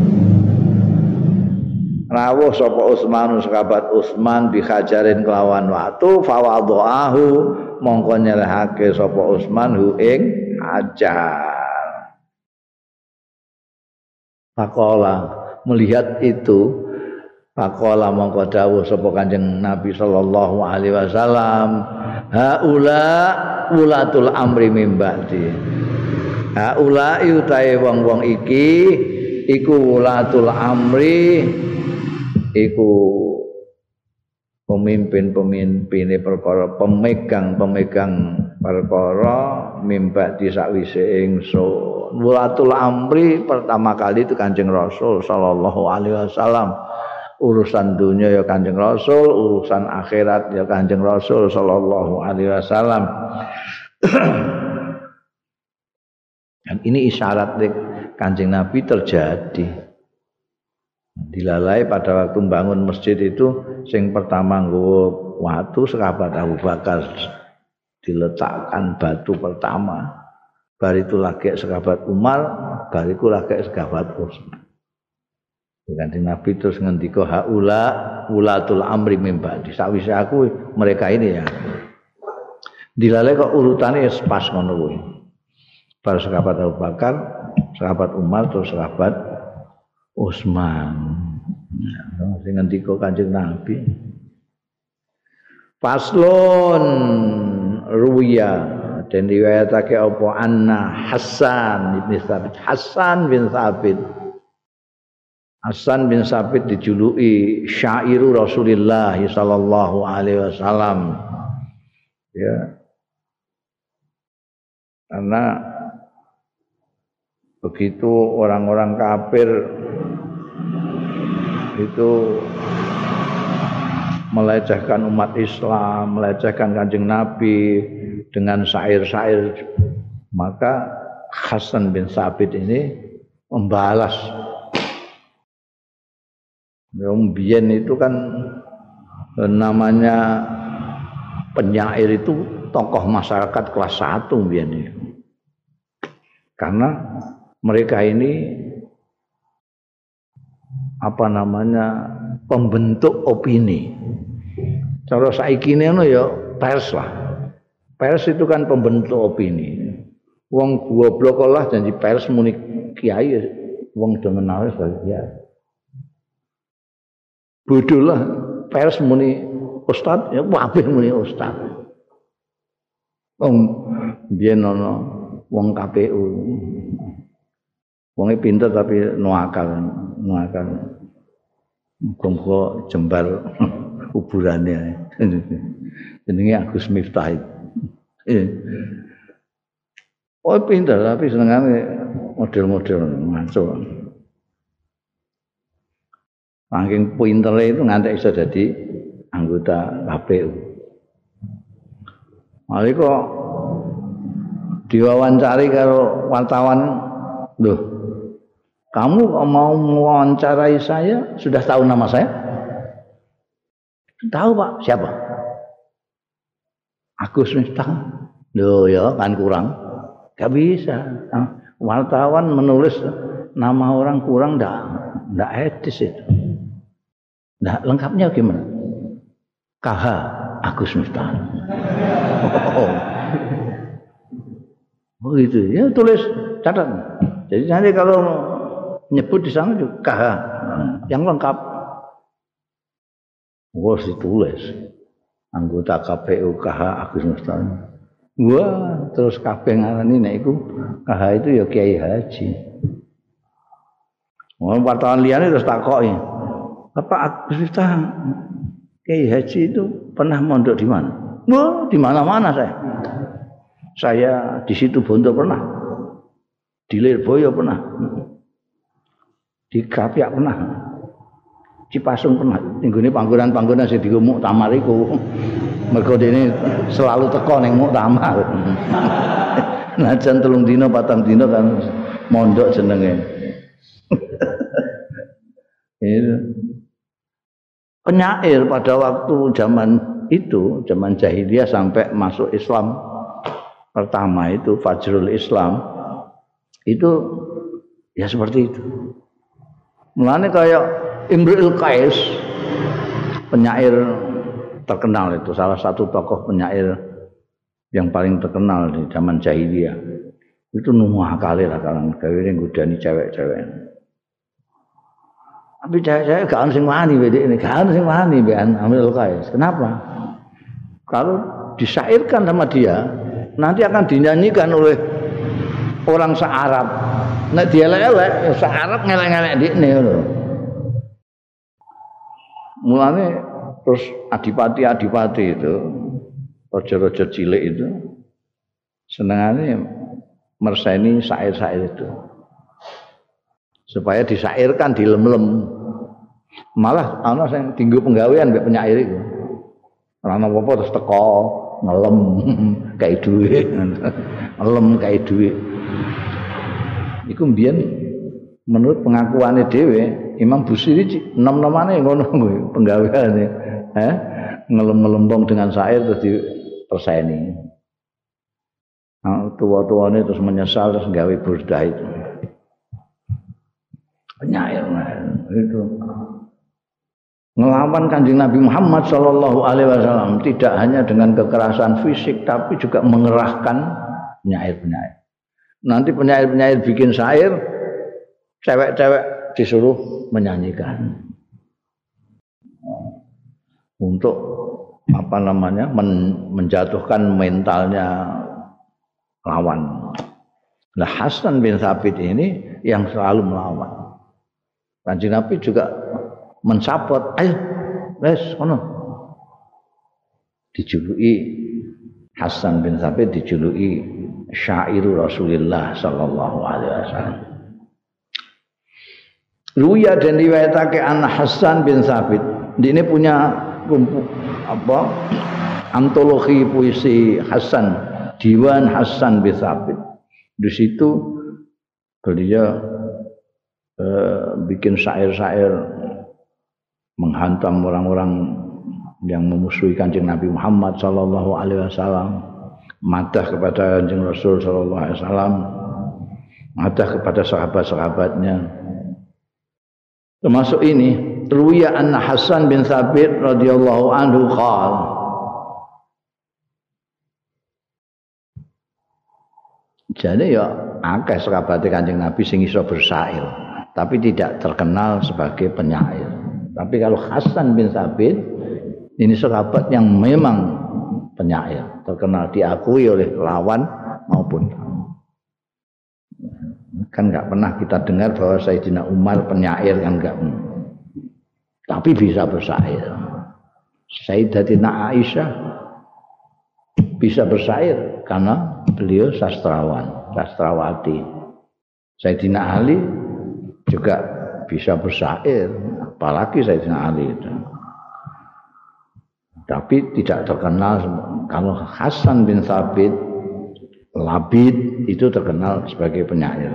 rawuh sapa Utsman sahabat Utsman bihajarin kelawan watu fawadhahu mongko nyelehake sapa Utsman hu ing hajar faqala melihat itu faqala mongko dawuh sapa Kanjeng Nabi sallallahu alaihi wasallam haula ulatul amri mim ba'di haula utahe wong-wong iki iku ulatul amri iku pemimpin-pemimpine perkara pemegang-pemegang perkara mimba di sakwise ingsun ulatul amri pertama kali itu Kanjeng Rasul sallallahu alaihi wasallam urusan dunia ya Kanjeng Rasul urusan akhirat ya Kanjeng Rasul sallallahu alaihi wasallam dan ini isyarat Kanjeng Nabi terjadi dilalai pada waktu membangun masjid itu sing pertama nggawa watu sahabat Abu Bakar diletakkan batu pertama bar itu lagi sahabat Umar bar itu lagi sahabat Utsman Kanjeng Nabi terus ngendika haula ulatul amri mim ba'di sakwise aku mereka ini ya dilalai kok urutane pas ngono kuwi bar sahabat Abu Bakar sahabat Umar terus sahabat Utsman sing ngendika Kanjeng Nabi Faslun ruwiya dan riwayatake apa anna Hasan bin Sabit Hasan bin Sabit dijuluki syairu Rasulullah sallallahu alaihi wasallam ya karena begitu orang-orang kafir itu melecehkan umat Islam, melecehkan Kanjeng Nabi dengan syair-syair, maka Hasan bin Sabit ini membalas. Yang biyen itu kan namanya penyair itu tokoh masyarakat kelas 1 biyen itu. Karena mereka ini apa namanya pembentuk opini. Cara saiki ngono ya pers lah. Pers itu kan pembentuk opini. Wong goblok lah janji pers muni kiai wong do menawa ya. Bodoh lah pers muni ustaz ya kabeh muni ustaz. Wong biyen ana wong KPU. Wonge pinter tapi nuakal. Muga-muga jembar kuburane. Jenenge Agus Miftah. Oh pinter tapi senengane model-model ngaco. Saking pintere itu nganti iso dadi anggota KPU. Mari kok diwawancari karo wartawan, "Loh, kamu kok mau mewawancarai saya? Sudah tahu nama saya?" "Tahu, Pak." "Siapa?" "Agus Miftah." "Loh ya, kan kurang." Gak bisa. Wartawan menulis nama orang kurang ndak etis itu. Nah, lengkapnya gimana? KH Agus Miftah. Oh gitu. Ya tulis, catat. Jadi nanti kalau nyebut di sana juga KH yang lengkap. Wah, ditulis. Anggota KPU KH Agus Miftah. Wah, terus kabeh ngarani nek iku KH itu ya Kiai Haji. Wong wartawan liyane terus takoki. Bapak Agus Miftah Kiai Haji itu pernah mondok di mana? Wah, di mana-mana saya. Saya di situ Bondo pernah. Di Lirboyo pernah. Di Krapiak pernah. Cipasung pernah. Ninggone panggonan-panggonan sing dienggo muktamar iku. Mergo dene selalu teko ning muktamar. Najan 3 dina 4 dina kan mondok jenenge. Penyair pada waktu zaman itu, zaman jahiliyah sampai masuk Islam pertama itu Fajrul Islam itu ya seperti itu. Mulane kayak Imrul Qais penyair terkenal itu, salah satu tokoh penyair yang paling terkenal di zaman jahiliyah. Itu nuwah kali lah kalau gawe nggodani cewek-cewek. Tapi cewek-cewek gak ono sing wani ini, gak ono sing wani mbekan Imrul Qais. Kenapa? Kalau disyairkan sama dia, nanti akan dinyanyikan oleh orang se-Arab. Nek dia elek-elek, se-Arab ngelek-ngelek dikne lho. Mulane terus adipati-adipati itu, raja-raja cilik itu senengane merseni syair-syair itu. Supaya disyairkan dilem-lem. Malah ana sing dienggo penggawean mbek penyair iku. Ora ana apa-apa terus teko ngelem kayak duit, ngelem kayak duit. Iku mbiyen menurut pengakuannya dhewe Imam Busiri nom-nomane ngono kuwi penggaweane, ngelem-ngelembong dengan syair terus diperseni. Nah, tua-tuane terus menyesal terus gawe burdah itu. Penyair itu ngelawan Kanjeng Nabi Muhammad sallallahu alaihi wasallam tidak hanya dengan kekerasan fisik tapi juga mengerahkan penyair-penyair. Nanti penyair-penyair bikin syair, cewek-cewek disuruh menyanyikan. Untuk apa namanya? Menjatuhkan mentalnya lawan. Nah, Hasan bin Thabit ini yang selalu melawan. Kanjeng Nabi juga mensapot, ayo, wes, kono. Dijuluki Hasan bin Thabit dijuluki syairu Rasulullah sallallahu alaihi wasallam. Ruya dan riwayatake anak Hasan bin Thabit. Ini punya antologi puisi Hasan, Diwan Hasan bin Thabit. Di situ beliau bikin syair-syair menghantam orang-orang yang memusuhi Kanjeng Nabi Muhammad sallallahu alaihi wasallam, madah kepada Kanjeng Rasul sallallahu alaihi wasallam, madah kepada sahabat-sahabatnya. Termasuk ini, ruwiya anna Hasan bin Thabit radhiyallahu anhu qala, jadi ya akeh sahabate Kanjeng Nabi sing iso bersyair tapi tidak terkenal sebagai penyair. Tapi kalau Hasan bin Thabit ini sahabat yang memang penyair, terkenal diakui oleh lawan maupun kan nggak pernah kita dengar bahwa Sayyidina Umar penyair kan nggak, tapi bisa bersyair. Sayyidatina Aisyah bisa bersyair karena beliau sastrawati. Sayyidina Ali juga bisa bersyair, apalagi Sayyidina Ali itu. Tapi tidak terkenal. Kalau Hasan bin Thabit Labid itu terkenal sebagai penyair.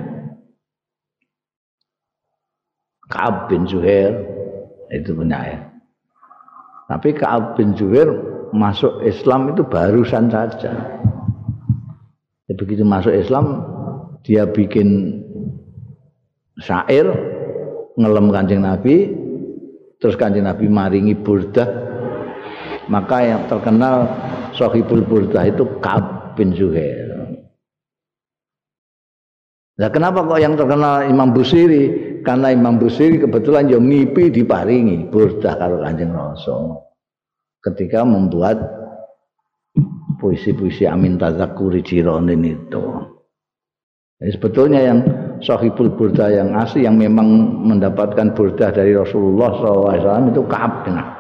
Ka'ab bin Zuhair itu penyair. Tapi Ka'ab bin Zuhair masuk Islam itu barusan saja. Ya, begitu masuk Islam dia bikin syair ngelem Kanjeng Nabi, terus Kanjeng Nabi maringi burdah. Maka yang terkenal Shahibul Burdah itu Ka'ab bin Zuhair. Nah, kenapa kok yang terkenal Imam Busiri? Karena Imam Busiri kebetulan yang ngipi diparingi burdah karo Kanjeng Rasul. Ketika membuat puisi-puisi Amin Tazakuri Jironin itu. Jadi sebetulnya yang Shahibul Burdah yang asli yang memang mendapatkan burdah dari Rasulullah SAW itu Ka'ab bin Zuhair.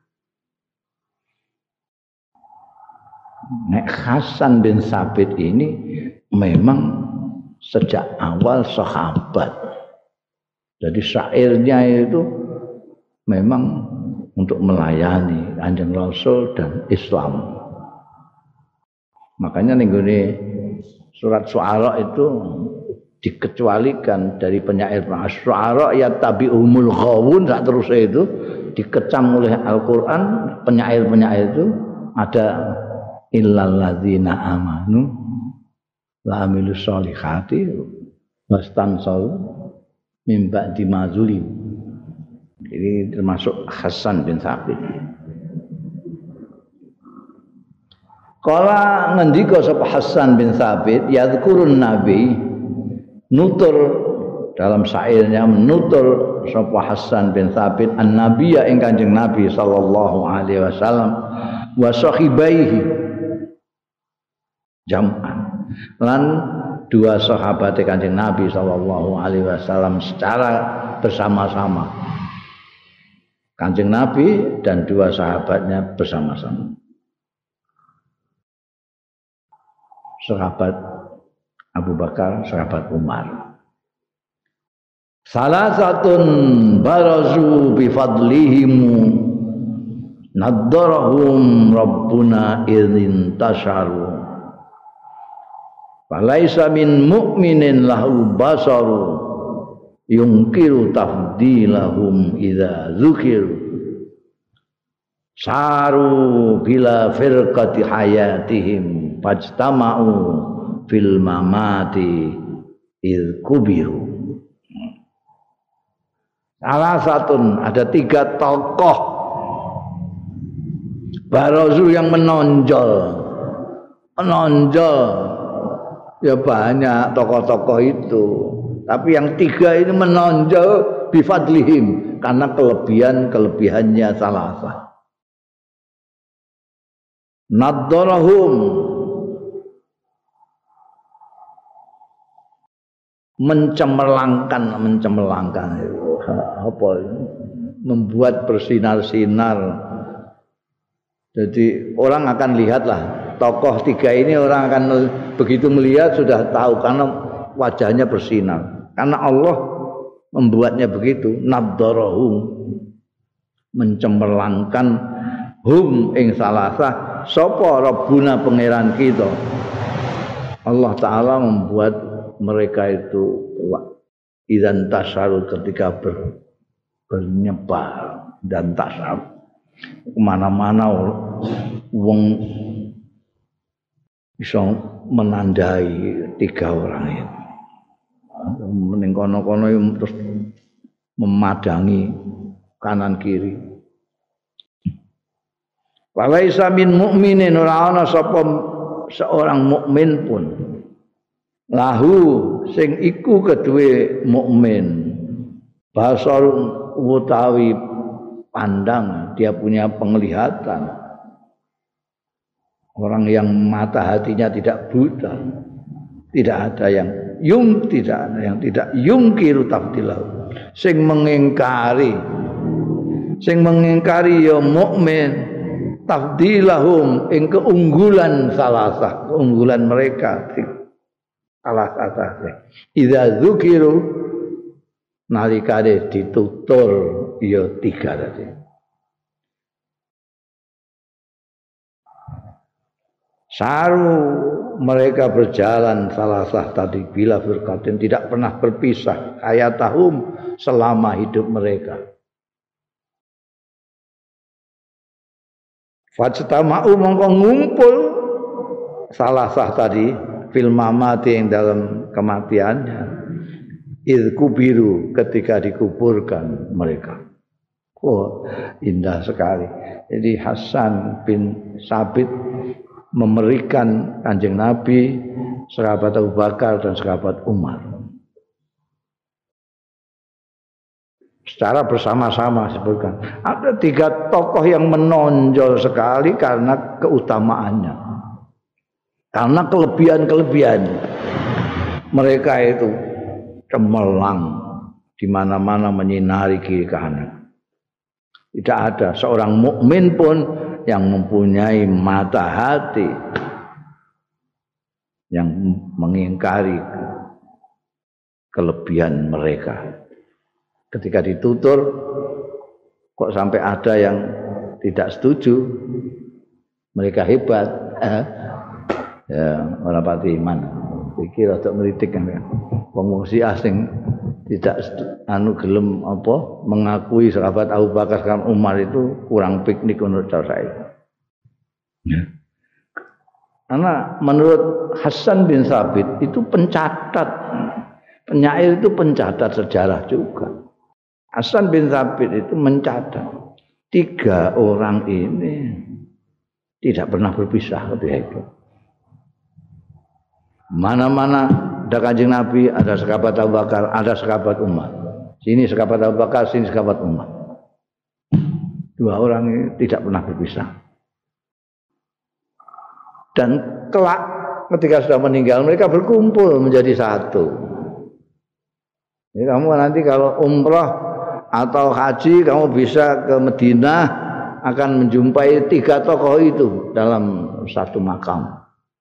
Nek Hasan bin Thabit ini memang sejak awal sahabat. Jadi syairnya itu memang untuk melayani Kanjeng Rasul dan Islam. Makanya ning surat Syu'ara itu dikecualikan dari penyair Syu'ara ya tabi'umul ghawun sak terus itu dikecam oleh Al-Qur'an. Penyair-penyair itu ada illal ladzina amanu wa amilus solihati wastansaru min ba'di ma zulim. Ini termasuk Hasan bin Thabit. Kala ngendika sapa Hasan bin Thabit yadhkurun nabi, nutur dalam syairnya menutur sapa Hasan bin Thabit an-nabiyya ing Kanjeng Nabi sallallahu alaihi wasallam wa sahibaihi jam'an lan dua sahabat Kanjeng Nabi sallallahu alaihi wasallam secara bersama-sama. Kanjeng Nabi dan dua sahabatnya bersama-sama. Sahabat Abu Bakar, sahabat Umar. Salasatun barazu bi fadlihimu naddarahum rabbuna idzin tasharu. Falaisa min mu'minin lahu basaru yungkiru tafdilahum idza zukiru saru bila firqati hayatihim fajtama'u fil mamati idh kubiru. Salah satu ada tiga tokoh barazu yang menonjol ya banyak tokoh-tokoh itu, tapi yang tiga ini menonjol bifadlihim karena kelebihannya salasa. Naddarahum mencemerlangkan apa membuat bersinar-sinar. Jadi orang akan lihatlah tokoh tiga ini, orang akan begitu melihat sudah tahu karena wajahnya bersinar. Karena Allah membuatnya begitu. Naddarahum mencemerlangkan hum ing salasa sapa Rabbuna pangeran kita. Allah Ta'ala membuat mereka itu idzan tasharu ketika bernyebar dan tasharu kemana-mana wong bisa menandai tiga orang itu. Ning kono-kono terus memadangi kanan kiri. Walaisa min mukminin ora ana sapa seorang mukmin pun lahu sing iku kedue mukmin basar utawi pandang, dia punya penglihatan. Orang yang mata hatinya tidak buta, tidak ada yang tidak yungkiru tafdilahu, sing mengingkari ya mukmin tafdilahum ing keunggulan salasah, keunggulan mereka salah satu. Idza dzukiru nalikane ditutur ya 3 tadi. Saru mereka berjalan salah tadi bila firqatin tidak pernah berpisah hayatahum selama hidup mereka. Fajtama'u mongko ngumpul salah tadi fil mamati yang dalam kematiannya. Idku biru ketika dikuburkan mereka. Oh, indah sekali. Jadi Hasan bin Sabit memberikan Kanjeng Nabi, sahabat Abu Bakar dan sahabat Umar. Secara bersama-sama sebutkan. Ada 3 tokoh yang menonjol sekali karena keutamaannya. Karena kelebihan-kelebihan. Mereka itu cemerlang di mana-mana menyinari kiri kanan. Tidak ada seorang mukmin pun yang mempunyai mata hati yang mengingkari kelebihan mereka. Ketika ditutur kok sampai ada yang tidak setuju, mereka hebat, ya ora pati iman. Iki rada meritik kan. Wong asing tidak gelem apa mengakui sahabat Abu Bakar dan Umar itu kurang piknik menurut saya. Ya. Karena menurut Hasan bin Sabit itu pencatat, penyair itu pencatat sejarah juga. Hasan bin Sabit itu mencatat 3 orang ini tidak pernah berpisah ketika itu. Mana-mana ada Kanjeng Nabi, ada sahabat Abu Bakar, ada sahabat Umar. Sini sahabat Abu Bakar, sini sahabat Umar. 2 orang ini tidak pernah berpisah. Dan kelak ketika sudah meninggal mereka berkumpul menjadi satu. Jadi kamu nanti kalau umrah atau haji kamu bisa ke Madinah akan menjumpai 3 tokoh itu dalam satu makam.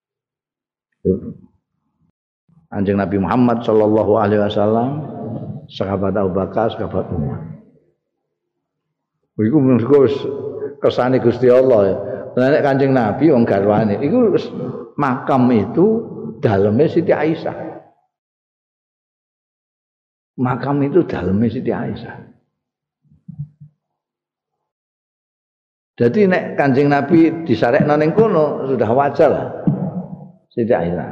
Kanjeng Nabi Muhammad sallallahu alaihi wasallam, sahabat Abu Bakar, sahabat Umar. Iku menurutku kesane Gusti Allah ya. Nek Kanjeng Nabi wong garwane iku makam itu daleme Siti Aisyah. Makam itu daleme Siti Aisyah. Jadi nek Kanjeng Nabi disarekno ning kono sudah wajar lah. Siti Aisyah.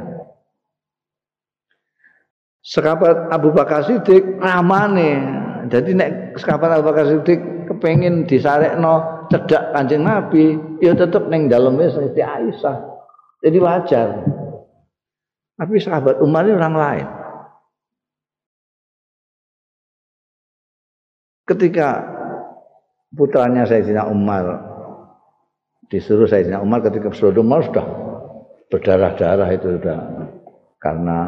Sahabat Abu Bakar Siddiq ramane. Jadi nek sahabat Abu Bakar Siddiq kepengin disarekno cedak Kanjeng Nabi, ya tetep ning daleme Siti Aisyah. Jadi wajar. Tapi sahabat Umar ini orang lain. Ketika putranya Sayyidina Umar disuruh Sayyidina Umar, ketika Sayyidina Umar sudah berdarah-darah itu sudah karena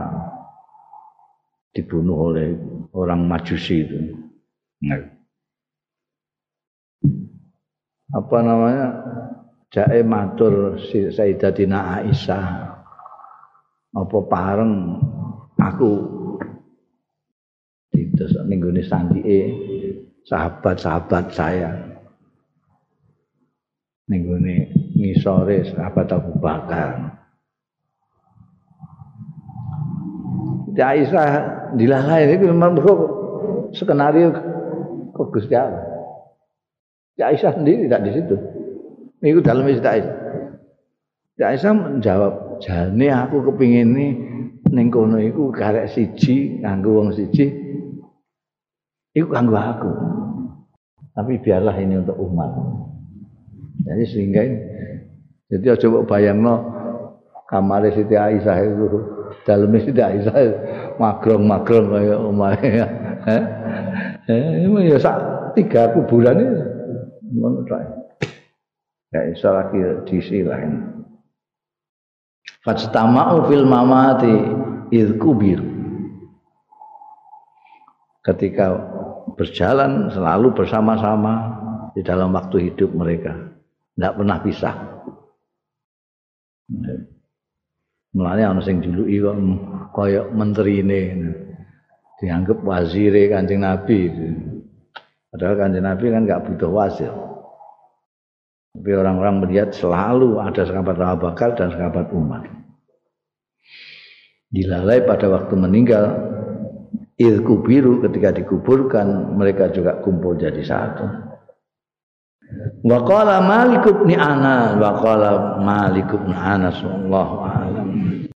dibunuh oleh orang Majusi itu. Apa namanya? Jae matur Sayyidatina Aisyah. Apa pareng aku terus ning gone sandike sahabat-sahabat saya. Ning gone ngisore sahabat Abu Bakar. Aisyah dilalai itu memang skenario kok Gusti Allah. Aisyah sendiri tidak di situ. Niku daleme Siti Aisyah. Siti Aisyah menjawab, "Jane aku kepingin ning kono iku karek siji kanggo wong siji. Iku kanggo aku. Tapi biarlah ini untuk umat." Jadi sehingga ini jadi aja mbok bayangno kamare Siti Aisyah itu daleme Siti Aisyah magrong-magrong kaya omahe. Ya sak 3 kuburan itu ngono ta. Ya iso lagi disilahin. Fastama'u fil mamati idh kubir. Ketika berjalan selalu bersama-sama di dalam waktu hidup mereka, tidak pernah pisah. Mulane ana sing juluki kok kaya menterine. dianggap wazire Kanjeng Nabi itu. Padahal Kanjeng Nabi kan nggak butuh wazir. Tapi orang-orang melihat selalu ada sahabat Abu Bakar dan sahabat Umar. Dilalai pada waktu meninggal, kubiru ketika dikuburkan mereka juga kumpul jadi satu. Wa qala Malik bin Anas, wa qala Malik bin Anas wallahu a'lam.